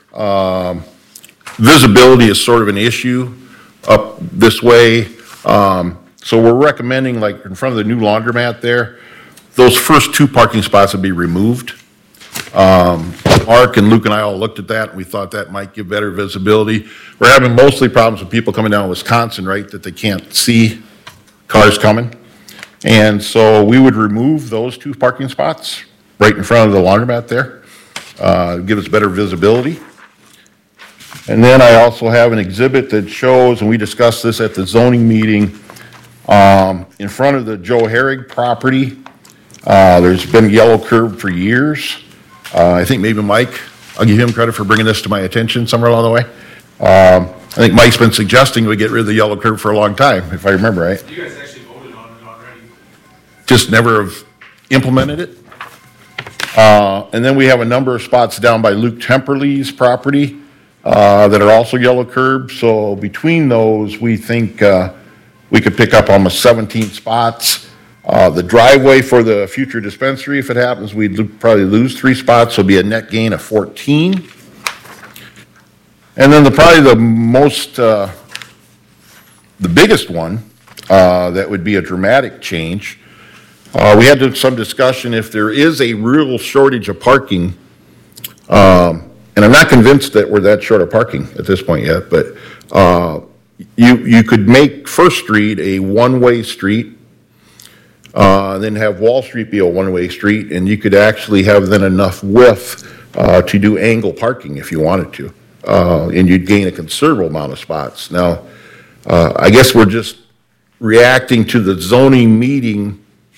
Um, Visibility is sort of an issue up this way. Um, So we're recommending, like in front of the new laundromat there, those first two parking spots would be removed. Um, Mark and Luke and I all looked at that, and we thought that might give better visibility. We're having mostly problems with people coming down Wisconsin, right, that they can't see cars coming. And so we would remove those two parking spots right in front of the laundromat there, uh, give us better visibility. And then I also have an exhibit that shows, and we discussed this at the zoning meeting, um, in front of the Joe Herrig property, uh, there's been yellow curb for years. Uh, I think maybe Mike, I'll give him credit for bringing this to my attention somewhere along the way. Um, I think Mike's been suggesting we get rid of the yellow curb for a long time, if I remember right.
You guys actually voted on it already.
Just never have implemented it. Uh, and then we have a number of spots down by Luke Temperley's property, uh, that are also yellow curbs. So between those, we think, uh, we could pick up almost seventeen spots. Uh, the driveway for the future dispensary, if it happens, we'd lo- probably lose three spots, so it'd be a net gain of fourteen. And then the, probably the most, uh, the biggest one, uh, that would be a dramatic change. Uh, we had some discussion if there is a real shortage of parking, um, and I'm not convinced that we're that short of parking at this point yet, but, uh, you, you could make First Street a one-way street, uh, then have Wall Street be a one-way street, and you could actually have then enough width, uh, to do angle parking if you wanted to. Uh, and you'd gain a considerable amount of spots. Now, uh, I guess we're just reacting to the zoning meeting.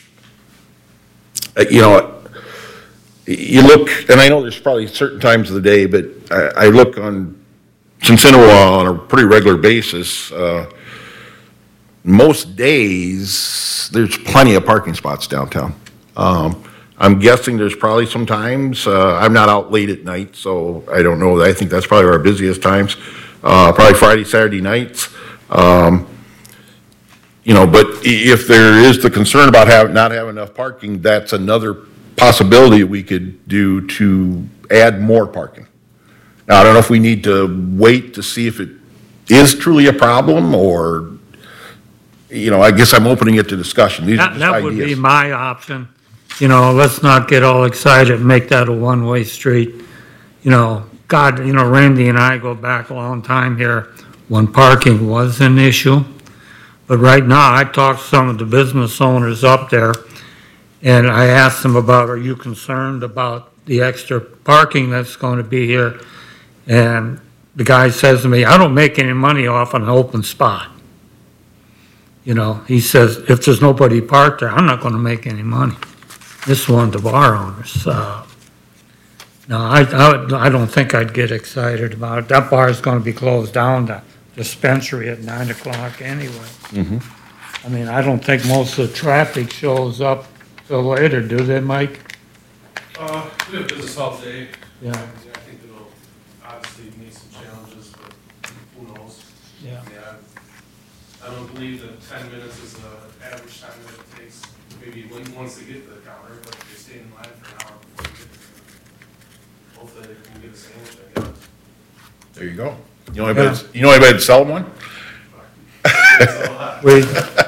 Uh, You know, you look, and I know there's probably certain times of the day, but I, I look on Cincinnati on a pretty regular basis. Uh, most days, there's plenty of parking spots downtown. Um, I'm guessing there's probably some times, uh, I'm not out late at night, so I don't know. I think that's probably our busiest times, uh, probably Friday, Saturday nights. Um, You know, but i- if there is the concern about having, not having enough parking, that's another possibility we could do to add more parking. Now, I don't know if we need to wait to see if it is truly a problem, or, you know, I guess I'm opening it to discussion. These are
That,
just
that would be
ideas.
my option. You know, let's not get all excited and make that a one-way street. You know, God, you know, Randy and I go back a long time here when parking was an issue. But right now, I talked to some of the business owners up there, and I asked them about, are you concerned about the extra parking that's going to be here? And the guy says to me, I don't make any money off an open spot. You know, he says, if there's nobody parked there, I'm not going to make any money. This is one of the bar owners. Uh, No, I, I would- I don't think I'd get excited about it. That bar is going to be closed down, the dispensary at nine o'clock anyway.
Mhm.
I mean, I don't think most of the traffic shows up till later, do they, Mike?
Uh, we have business all day.
Yeah.
I think it'll obviously meet some challenges, but who knows?
Yeah.
Yeah, I don't believe that ten minutes is the average time that it takes, maybe when, once they get to the counter, but if they stay in line for an hour before they get there. Hopefully they can get a sandwich, I guess.
There you go. You know anybody, that's- you know anybody that's selling one?
We,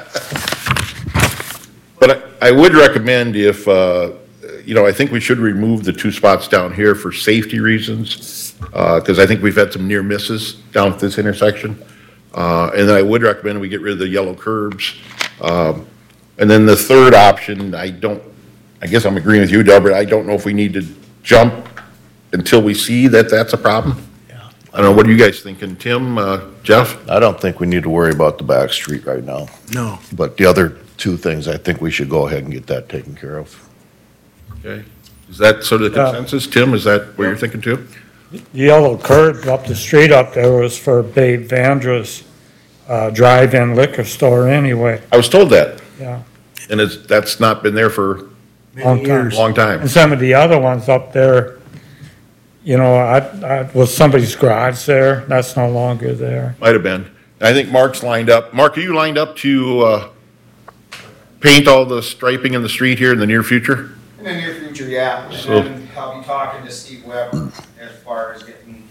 But I I would recommend if, uh, you know, I think we should remove the two spots down here for safety reasons, because I think we've had some near misses down at this intersection. Uh, And then I would recommend we get rid of the yellow curbs. Um, And then the third option, I don't, I guess I'm agreeing with you, Delbert, I don't know if we need to jump until we see that that's a problem. I don't know, what are you guys thinking? Tim, uh, Jeff?
I don't think we need to worry about the back street right now.
No.
But the other two things, I think we should go ahead and get that taken care of.
Okay. Is that sort of the
Yeah.
consensus? Tim, is that what you're thinking too?
the yellow curb up the street up there was for Babe Vandra's, uh, drive-in liquor store anyway,
I was told that,
yeah.
and it's, that's not been there for
Long
Many
time.
years.
a long time.
And some of the other ones up there, you know, I, I, was somebody's garage there, that's no longer there.
Might have been. I think Mark's lined up. Mark, are you lined up to, uh, paint all the striping in the street here in the near future?
In the near future, yeah, and
So-
then I'll be talking to Steve Webb as far as getting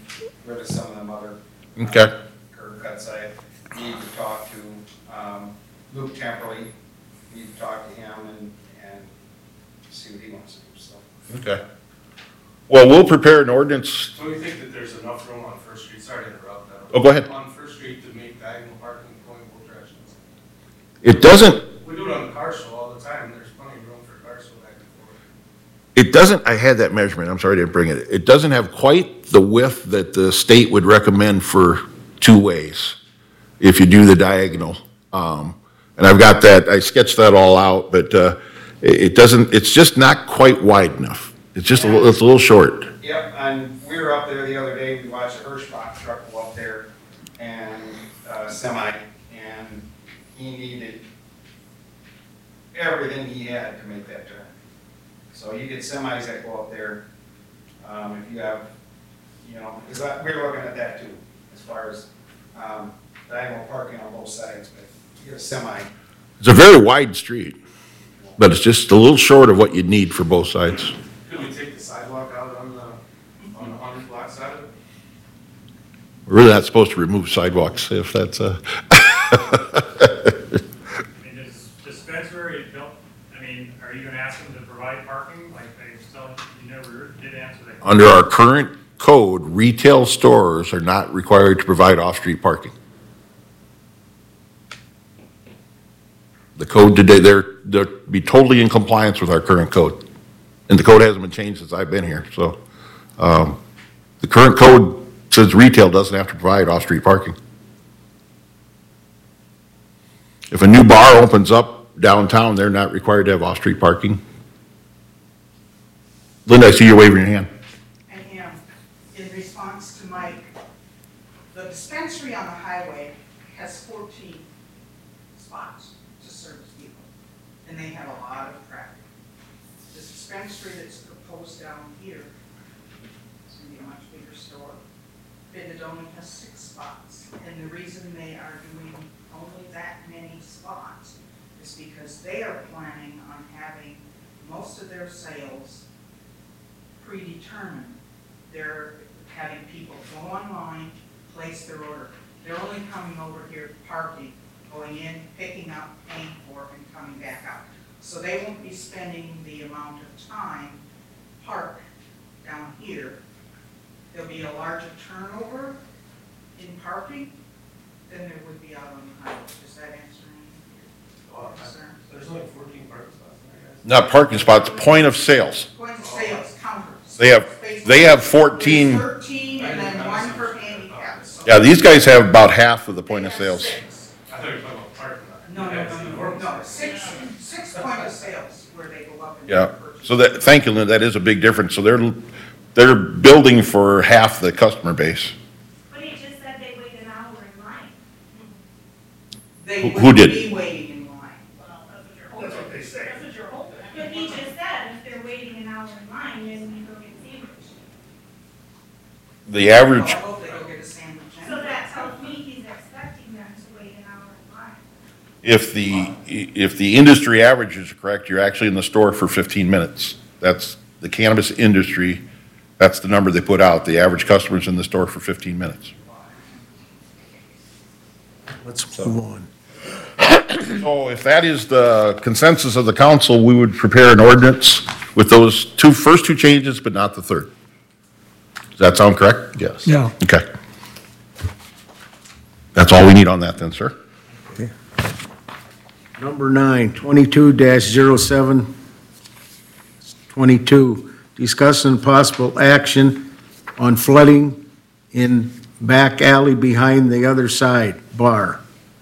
rid of some of them other. uh,
Okay.
Curb cuts. I need to talk to, um, Luke Temperley, need to talk to him and, and see what he wants to do, so.
Okay. Well, we'll prepare an ordinance.
So we think that there's enough room on First Street, sorry to interrupt. uh,
Oh, go ahead.
On First Street to make diagonal parking going both directions.
It doesn't,
We do it on the car show all the time, there's plenty of room for car show back and forth.
it doesn't, I had that measurement, I'm sorry I didn't bring it. It doesn't have quite the width that the state would recommend for two ways, if you do the diagonal. Um, and I've got that, I sketched that all out, but, uh, it, it doesn't, it's just not quite wide enough. It's just a little, it's a little short.
Yep, and we were up there the other day, we watched a Hirsch box truck go up there and, uh, semi, and he needed everything he had to make that turn. So you get semis that go up there, um, if you have, you know, because we were looking at that too, as far as, um, diagonal parking on both sides, but you get a semi.
It's a very wide street, but it's just a little short of what you'd need for both sides.
Could we take the sidewalk out on the, on the hundred block side of it?
We're really not supposed to remove sidewalks if that's a.
I mean, does dispensary, don't, I mean, are you gonna ask them to provide parking, like they still, you never did answer that.
Under our current code, retail stores are not required to provide off-street parking. The code today, they're, they're be totally in compliance with our current code. And the code hasn't been changed since I've been here, so. Um, the current code says retail doesn't have to provide off-street parking. If a new bar opens up downtown, they're not required to have off-street parking. Linda, I see you waving your hand.
I am. In response to Mike, the dispensary on the highway has fourteen spots to service people, and they have a lot of traffic. The dispensary that's proposed down here is going to be a much bigger store, but it only has six spots. And the reason they are doing only that many spots is because they are planning on having most of their sales predetermined. They're having people go online, place their order. They're only coming over here parking, going in, picking up, paying for, and coming back out. So they won't be spending the amount of time parked down here. There'll be a larger turnover in parking than there would be out on the highway. Does that answer any
Well,
concern?
There's only fourteen parking spots in there, guys.
Not parking spots, point of sales.
Point of sales, counters.
They have, they have fourteen.
There's thirteen and then one for handicapped. So
Yeah, these guys have about half of the point of
they have
sales.
six.
I thought you were talking about parking lot.
No, no, no, no, no, six, six point of sales where they go up and.
Yeah,
purchase.
so that, thank you, Linda, that is a big difference. So they're, they're building for half the customer base.
But he just said they wait an hour in line.
They
Who- who
would
did?
be waiting in line.
Well, that's what you're
That's what they say.
That's what you're hoping. But he just said if they're waiting an hour in line, then you go get sandwich.
The average,
I hope they go get a sandwich.
So that tells me he's expecting them to wait an hour in line.
if the, if the industry average is correct, you're actually in the store for fifteen minutes. That's the cannabis industry, that's the number they put out. The average customer's in the store for fifteen minutes.
Let's move on.
So if that is the consensus of the council, we would prepare an ordinance with those two, first two changes, but not the third. Does that sound correct? Yes.
Yeah.
Okay. That's all we need on that then, sir.
Number nine, twenty-two dash oh seven twenty-two, discussing possible action on flooding in back alley behind the other side bar.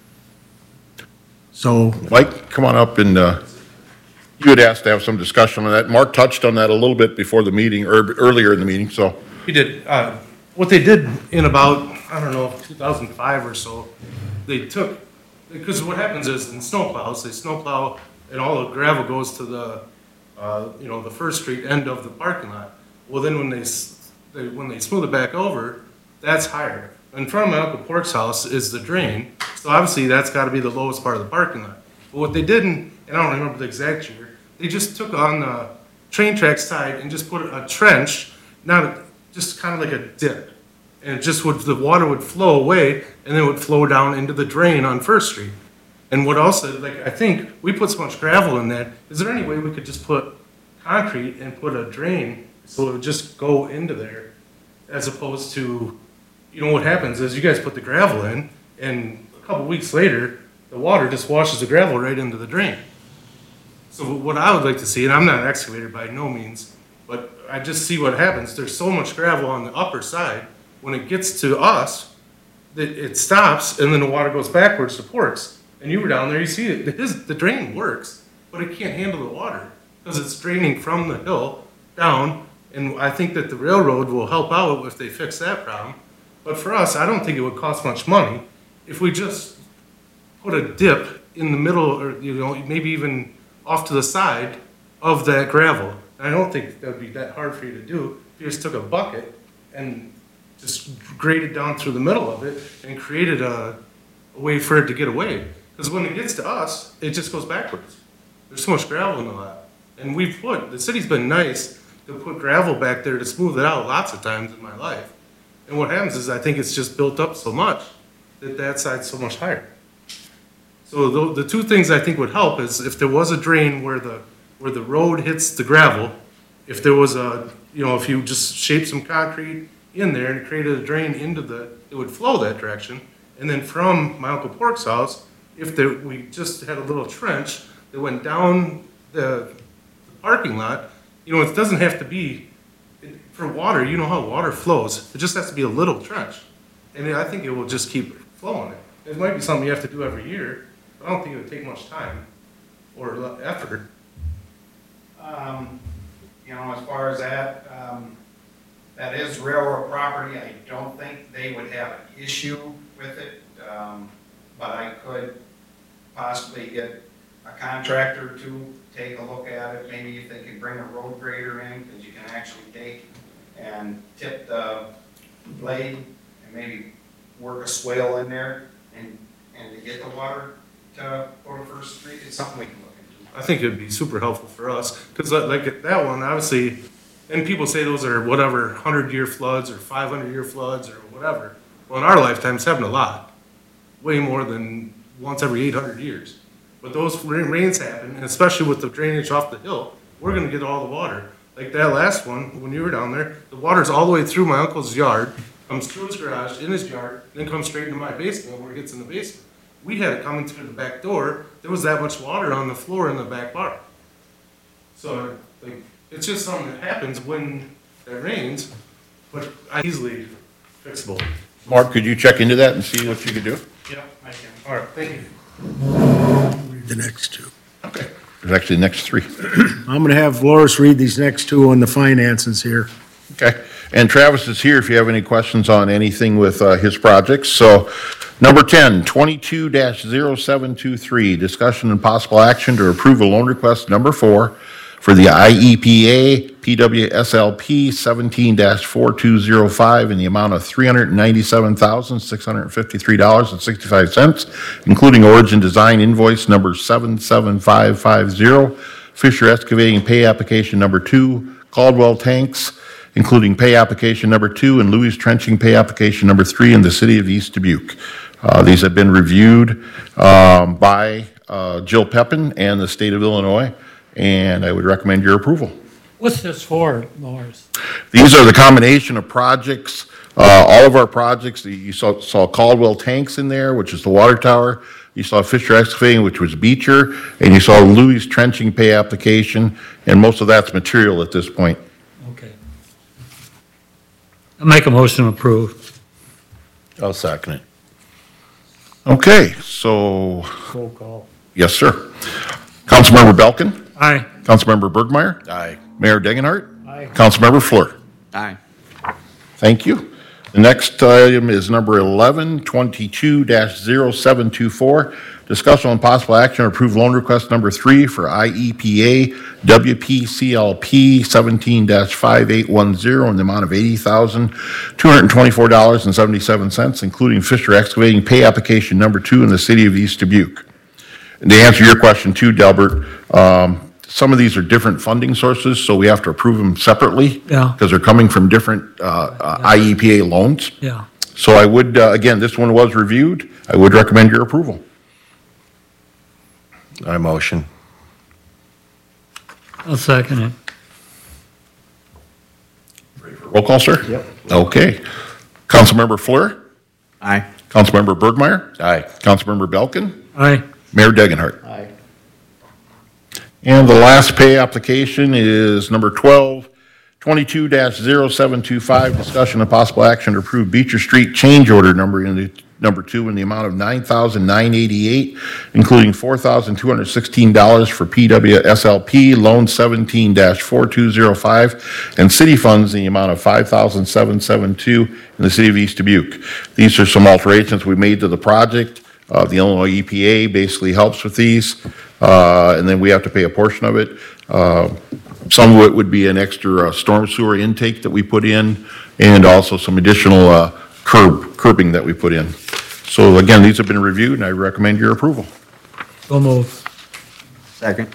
So,
Mike, come on up and, uh, you had asked to have some discussion on that. Mark touched on that a little bit before the meeting, or earlier in the meeting, so.
We did, uh, what they did in about, I don't know, two thousand five or so, they took, because what happens is in snowplows, they snowplow and all the gravel goes to the, uh, you know, the First Street end of the parking lot. Well, then when they, s- they, when they smooth it back over, that's higher. In front of my Uncle Pork's house is the drain, so obviously that's gotta be the lowest part of the parking lot. But what they didn't, and I don't remember the exact year, they just took on the train track side and just put a trench, not a, just kind of like a dip. and it just would, the water would flow away, and then it would flow down into the drain on First Street. And what else, like, I think, we put so much gravel in that, is there any way we could just put concrete and put a drain, so it would just go into there, as opposed to, you know, what happens is you guys put the gravel in, and a couple weeks later, the water just washes the gravel right into the drain. So what I would like to see, and I'm not an excavator by no means, but I just see what happens. There's so much gravel on the upper side, when it gets to us, that it stops, and then the water goes backwards to Porks. And you were down there, you see it, his, the drain works, but it can't handle the water, because it's draining from the hill down, and I think that the railroad will help out if they fix that problem. But for us, I don't think it would cost much money if we just put a dip in the middle, or, you know, maybe even off to the side of that gravel. And I don't think that would be that hard for you to do. If you just took a bucket and just graded down through the middle of it and created a, a way for it to get away. Because when it gets to us, it just goes backwards. There's so much gravel in the lot. And we've put, the city's been nice to put gravel back there to smooth it out lots of times in my life. And what happens is I think it's just built up so much that that side's so much higher. So the, the two things I think would help is if there was a drain where the, where the road hits the gravel, if there was a, you know, if you just shaped some concrete in there and created a drain into the, it would flow that direction. And then from my Uncle Pork's house, if there, we just had a little trench that went down the, the parking lot, you know, it doesn't have to be, it, for water, you know how water flows. It just has to be a little trench. And I think it will just keep flowing. It might be something you have to do every year, but I don't think it would take much time or effort.
Um, you know, as far as that, um, that is railroad property. I don't think they would have an issue with it, um, but I could possibly get a contractor to take a look at it. Maybe if they could bring a road grader in, because you can actually take and tip the blade and maybe work a swale in there and, and to get the water to go to First Street. It's something we can look into.
I think it'd be super helpful for us, because like at that one, obviously, and people say those are whatever, hundred-year floods or five hundred-year floods or whatever. Well, in our lifetime, it's happened a lot, way more than once every eight hundred years. But those rains happen, and especially with the drainage off the hill, we're gonna get all the water. Like that last one, when you were down there, the water's all the way through my uncle's yard, comes through his garage, in his yard, then comes straight into my basement where it gets in the basement. We had it coming through the back door. There was that much water on the floor in the back bar. So, like, it's just something that happens when it rains, but easily fixable.
Mark, could you check into that and see what you could do?
Yeah, I can. All right, thank you.
Read the next two.
Okay. There's actually the next three.
I'm going to have Loris read these next two on the finances here.
Okay. And Travis is here if you have any questions on anything with uh, his projects. So, number ten, twenty-two dash zero seven two three, discussion and possible action to approve a loan request number four for the I E P A P W S L P seventeen dash four two zero five in the amount of three hundred ninety-seven thousand, six hundred fifty-three dollars and sixty-five cents, including Origin Design invoice number seven seven five five zero, Fisher Excavating pay application number two, Caldwell Tanks, including pay application number two, and Louis Trenching pay application number three in the city of East Dubuque. Uh, these have been reviewed um, by uh, Jill Pepin and the state of Illinois, and I would recommend your approval.
What's this for, Loris?
These are the combination of projects, uh, all of our projects. You saw, saw Caldwell Tanks in there, which is the water tower. You saw Fisher Excavating, which was Beecher, and you saw Louis Trenching pay application, and most of that's material at this point.
Okay. I'll make a motion to approve.
I'll second it.
Okay, so,
Roll call.
yes, sir. Councilmember Belkin?
Aye.
Councilmember Bergmeyer?
Aye.
Mayor Degenhardt?
Aye.
Councilmember Fleur?
Aye.
Thank you. The next item is number eleven, twenty-two dash zero seven two four. Discussion on possible action to approve loan request number three for I E P A W P C L P seventeen dash five eight one zero in the amount of eighty thousand, two hundred twenty-four dollars and seventy-seven cents, including Fisher Excavating pay application number two in the city of East Dubuque. And to answer your question too, Delbert, um, some of these are different funding sources, so we have to approve them separately.
Yeah.
Because they're coming from different uh, uh, I E P A loans.
Yeah.
So I would, uh, again, this one was reviewed. I would recommend your approval.
I motion.
I'll second it.
Roll call, sir?
Yep.
Okay. Councilmember Fleur?
Aye.
Councilmember Bergmeyer?
Aye.
Councilmember Belkin?
Aye.
Mayor Degenhardt?
Aye.
And the last pay application is number twelve, twenty-two dash zero seven two five, discussion of possible action to approve Beecher Street change order number in the, number two in the amount of nine thousand nine hundred eighty-eight dollars, including four thousand two hundred sixteen dollars for P W S L P loan seventeen dash four two zero five and city funds in the amount of five thousand seven hundred seventy-two dollars in the city of East Dubuque. These are some alterations we made to the project. Uh, the Illinois E P A basically helps with these, uh, and then we have to pay a portion of it. Uh, some of it would be an extra uh, storm sewer intake that we put in, and also some additional uh, curb curbing that we put in. So again, these have been reviewed, and I recommend your approval.
So move.
Second.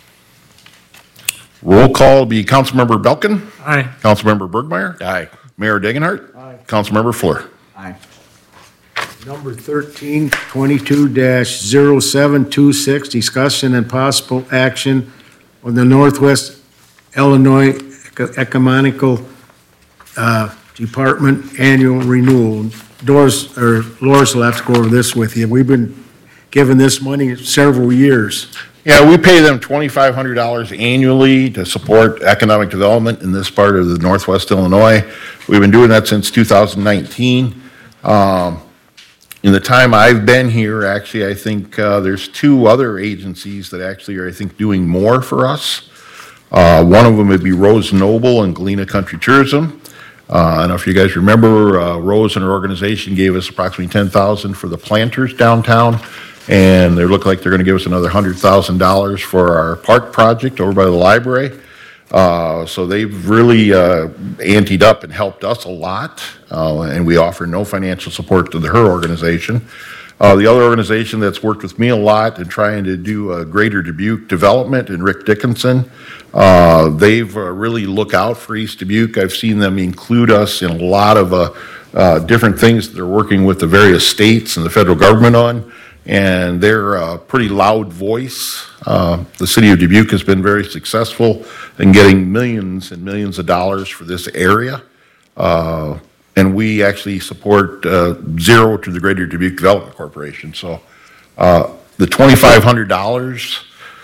Roll call will be Councilmember Belkin,
Aye.
Councilmember Bergmeyer,
Aye.
Mayor Degenhardt,
Aye.
Councilmember Fleur.
Aye.
Number thirteen, twenty-two dash zero seven two six, discussion and possible action on the Northwest Illinois Economical uh, Department Annual Renewal. Doris, or Loris will have to go over this with you. We've been given this money several years.
Yeah, we pay them twenty-five hundred dollars annually to support economic development in this part of the Northwest Illinois. We've been doing that since two thousand nineteen. Um, In the time I've been here, actually, I think uh, there's two other agencies that actually are, I think, doing more for us. Uh, One of them would be Rose Noble and Galena Country Tourism. Uh, I don't know if you guys remember, uh, Rose and her organization gave us approximately ten thousand dollars for the planters downtown, and they look like they're going to give us another one hundred thousand dollars for our park project over by the library. Uh, so they've really uh, anteed up and helped us a lot, uh, and we offer no financial support to the, her organization. Uh, the other organization that's worked with me a lot in trying to do a Greater Dubuque development, and Rick Dickinson, uh, they've uh, really look out for East Dubuque. I've seen them include us in a lot of uh, uh, different things that they're working with the various states and the federal government on, and they're a pretty loud voice. Uh, the city of Dubuque has been very successful in getting millions and millions of dollars for this area. Uh, and we actually support uh, zero to the Greater Dubuque Development Corporation. So uh, the twenty-five hundred dollars,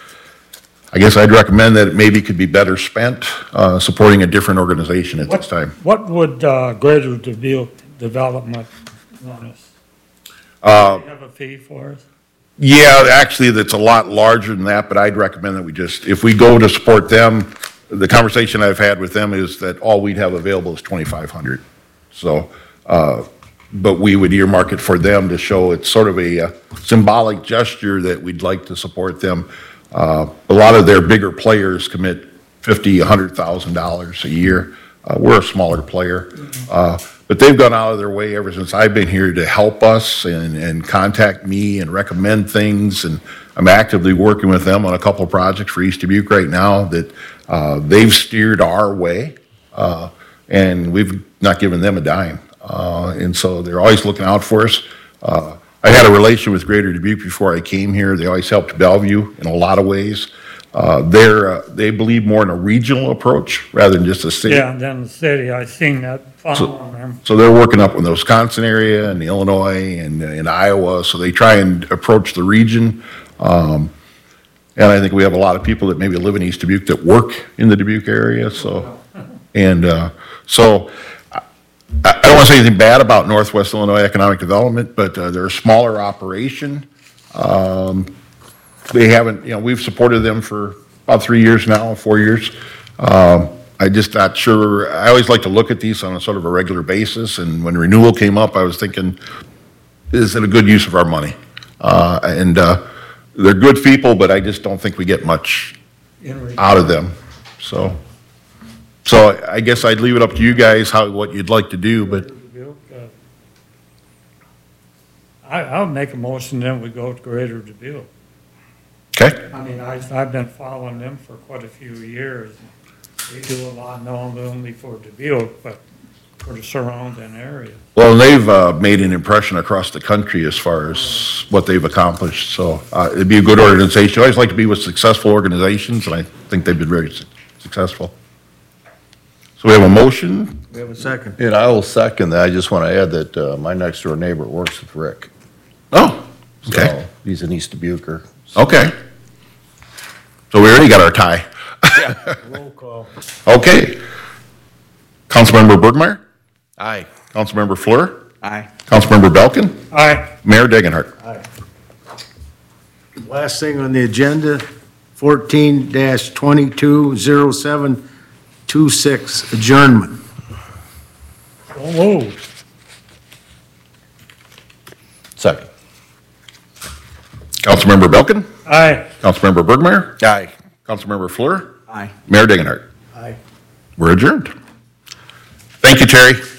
I guess I'd recommend that it maybe could be better spent uh, supporting a different organization at this time.
What would uh, Greater Dubuque Development want us?
Uh,
Do they have a fee for us?
Yeah, actually, that's a lot larger than that, but I'd recommend that we just, if we go to support them, the conversation I've had with them is that all we'd have available is twenty-five hundred dollars. So, uh, but we would earmark it for them to show it's sort of a uh, symbolic gesture that we'd like to support them. Uh, a lot of their bigger players commit fifty thousand dollars, one hundred thousand dollars a year. Uh, we're a smaller player. Uh, But they've gone out of their way ever since I've been here to help us and, and contact me and recommend things. And I'm actively working with them on a couple of projects for East Dubuque right now that uh, they've steered our way. Uh, and we've not given them a dime. Uh, and so they're always looking out for us. Uh, I had a relation with Greater Dubuque before I came here. They always helped Bellevue in a lot of ways. Uh, they're, uh, they believe more in a regional approach rather than just a city.
Yeah, then the city, I seen that following them.
So they're working up in the Wisconsin area and the Illinois and, and Iowa, so they try and approach the region. Um, and I think we have a lot of people that maybe live in East Dubuque that work in the Dubuque area, so. And uh, so I, I don't want to say anything bad about Northwest Illinois Economic Development, but uh, they're a smaller operation. Um, They haven't, you know, we've supported them for about three years now, four years. Um, I just not sure, I always like to look at these on a sort of a regular basis, and when renewal came up, I was thinking, is it a good use of our money? Uh, and uh, they're good people, but I just don't think we get much out of them, so. So I guess I'd leave it up to you guys how, what you'd like to do, but.
I, I'll make a motion, then we go to Greater Dubuque.
Okay?
I mean, I, I've been following them for quite a few years. They do a lot, not only for Dubuque, but for the surrounding area.
Well, they've uh, made an impression across the country as far as what they've accomplished, so uh, it'd be a good organization. I always like to be with successful organizations, and I think they've been very su- successful. So we have a motion.
We have a second.
And I will second that. I just want to add that uh, my next door neighbor works with Rick.
Oh, okay,
So he's an East Dubuquer.
okay. So we already got our tie.
Roll call.
Okay. Councilmember Bergmeyer?
Aye.
Councilmember Fleur?
Aye.
Councilmember Belkin?
Aye.
Mayor Degenhardt?
Aye. Last thing on the agenda, fourteen twenty-two oh seven twenty-six, adjournment.
So moved.
Second.
Councilmember Belkin?
Aye.
Councilmember Bergmeyer?
Aye.
Councilmember Fleur?
Aye.
Mayor Degenhardt?
Aye.
We're adjourned. Thank you, Terry.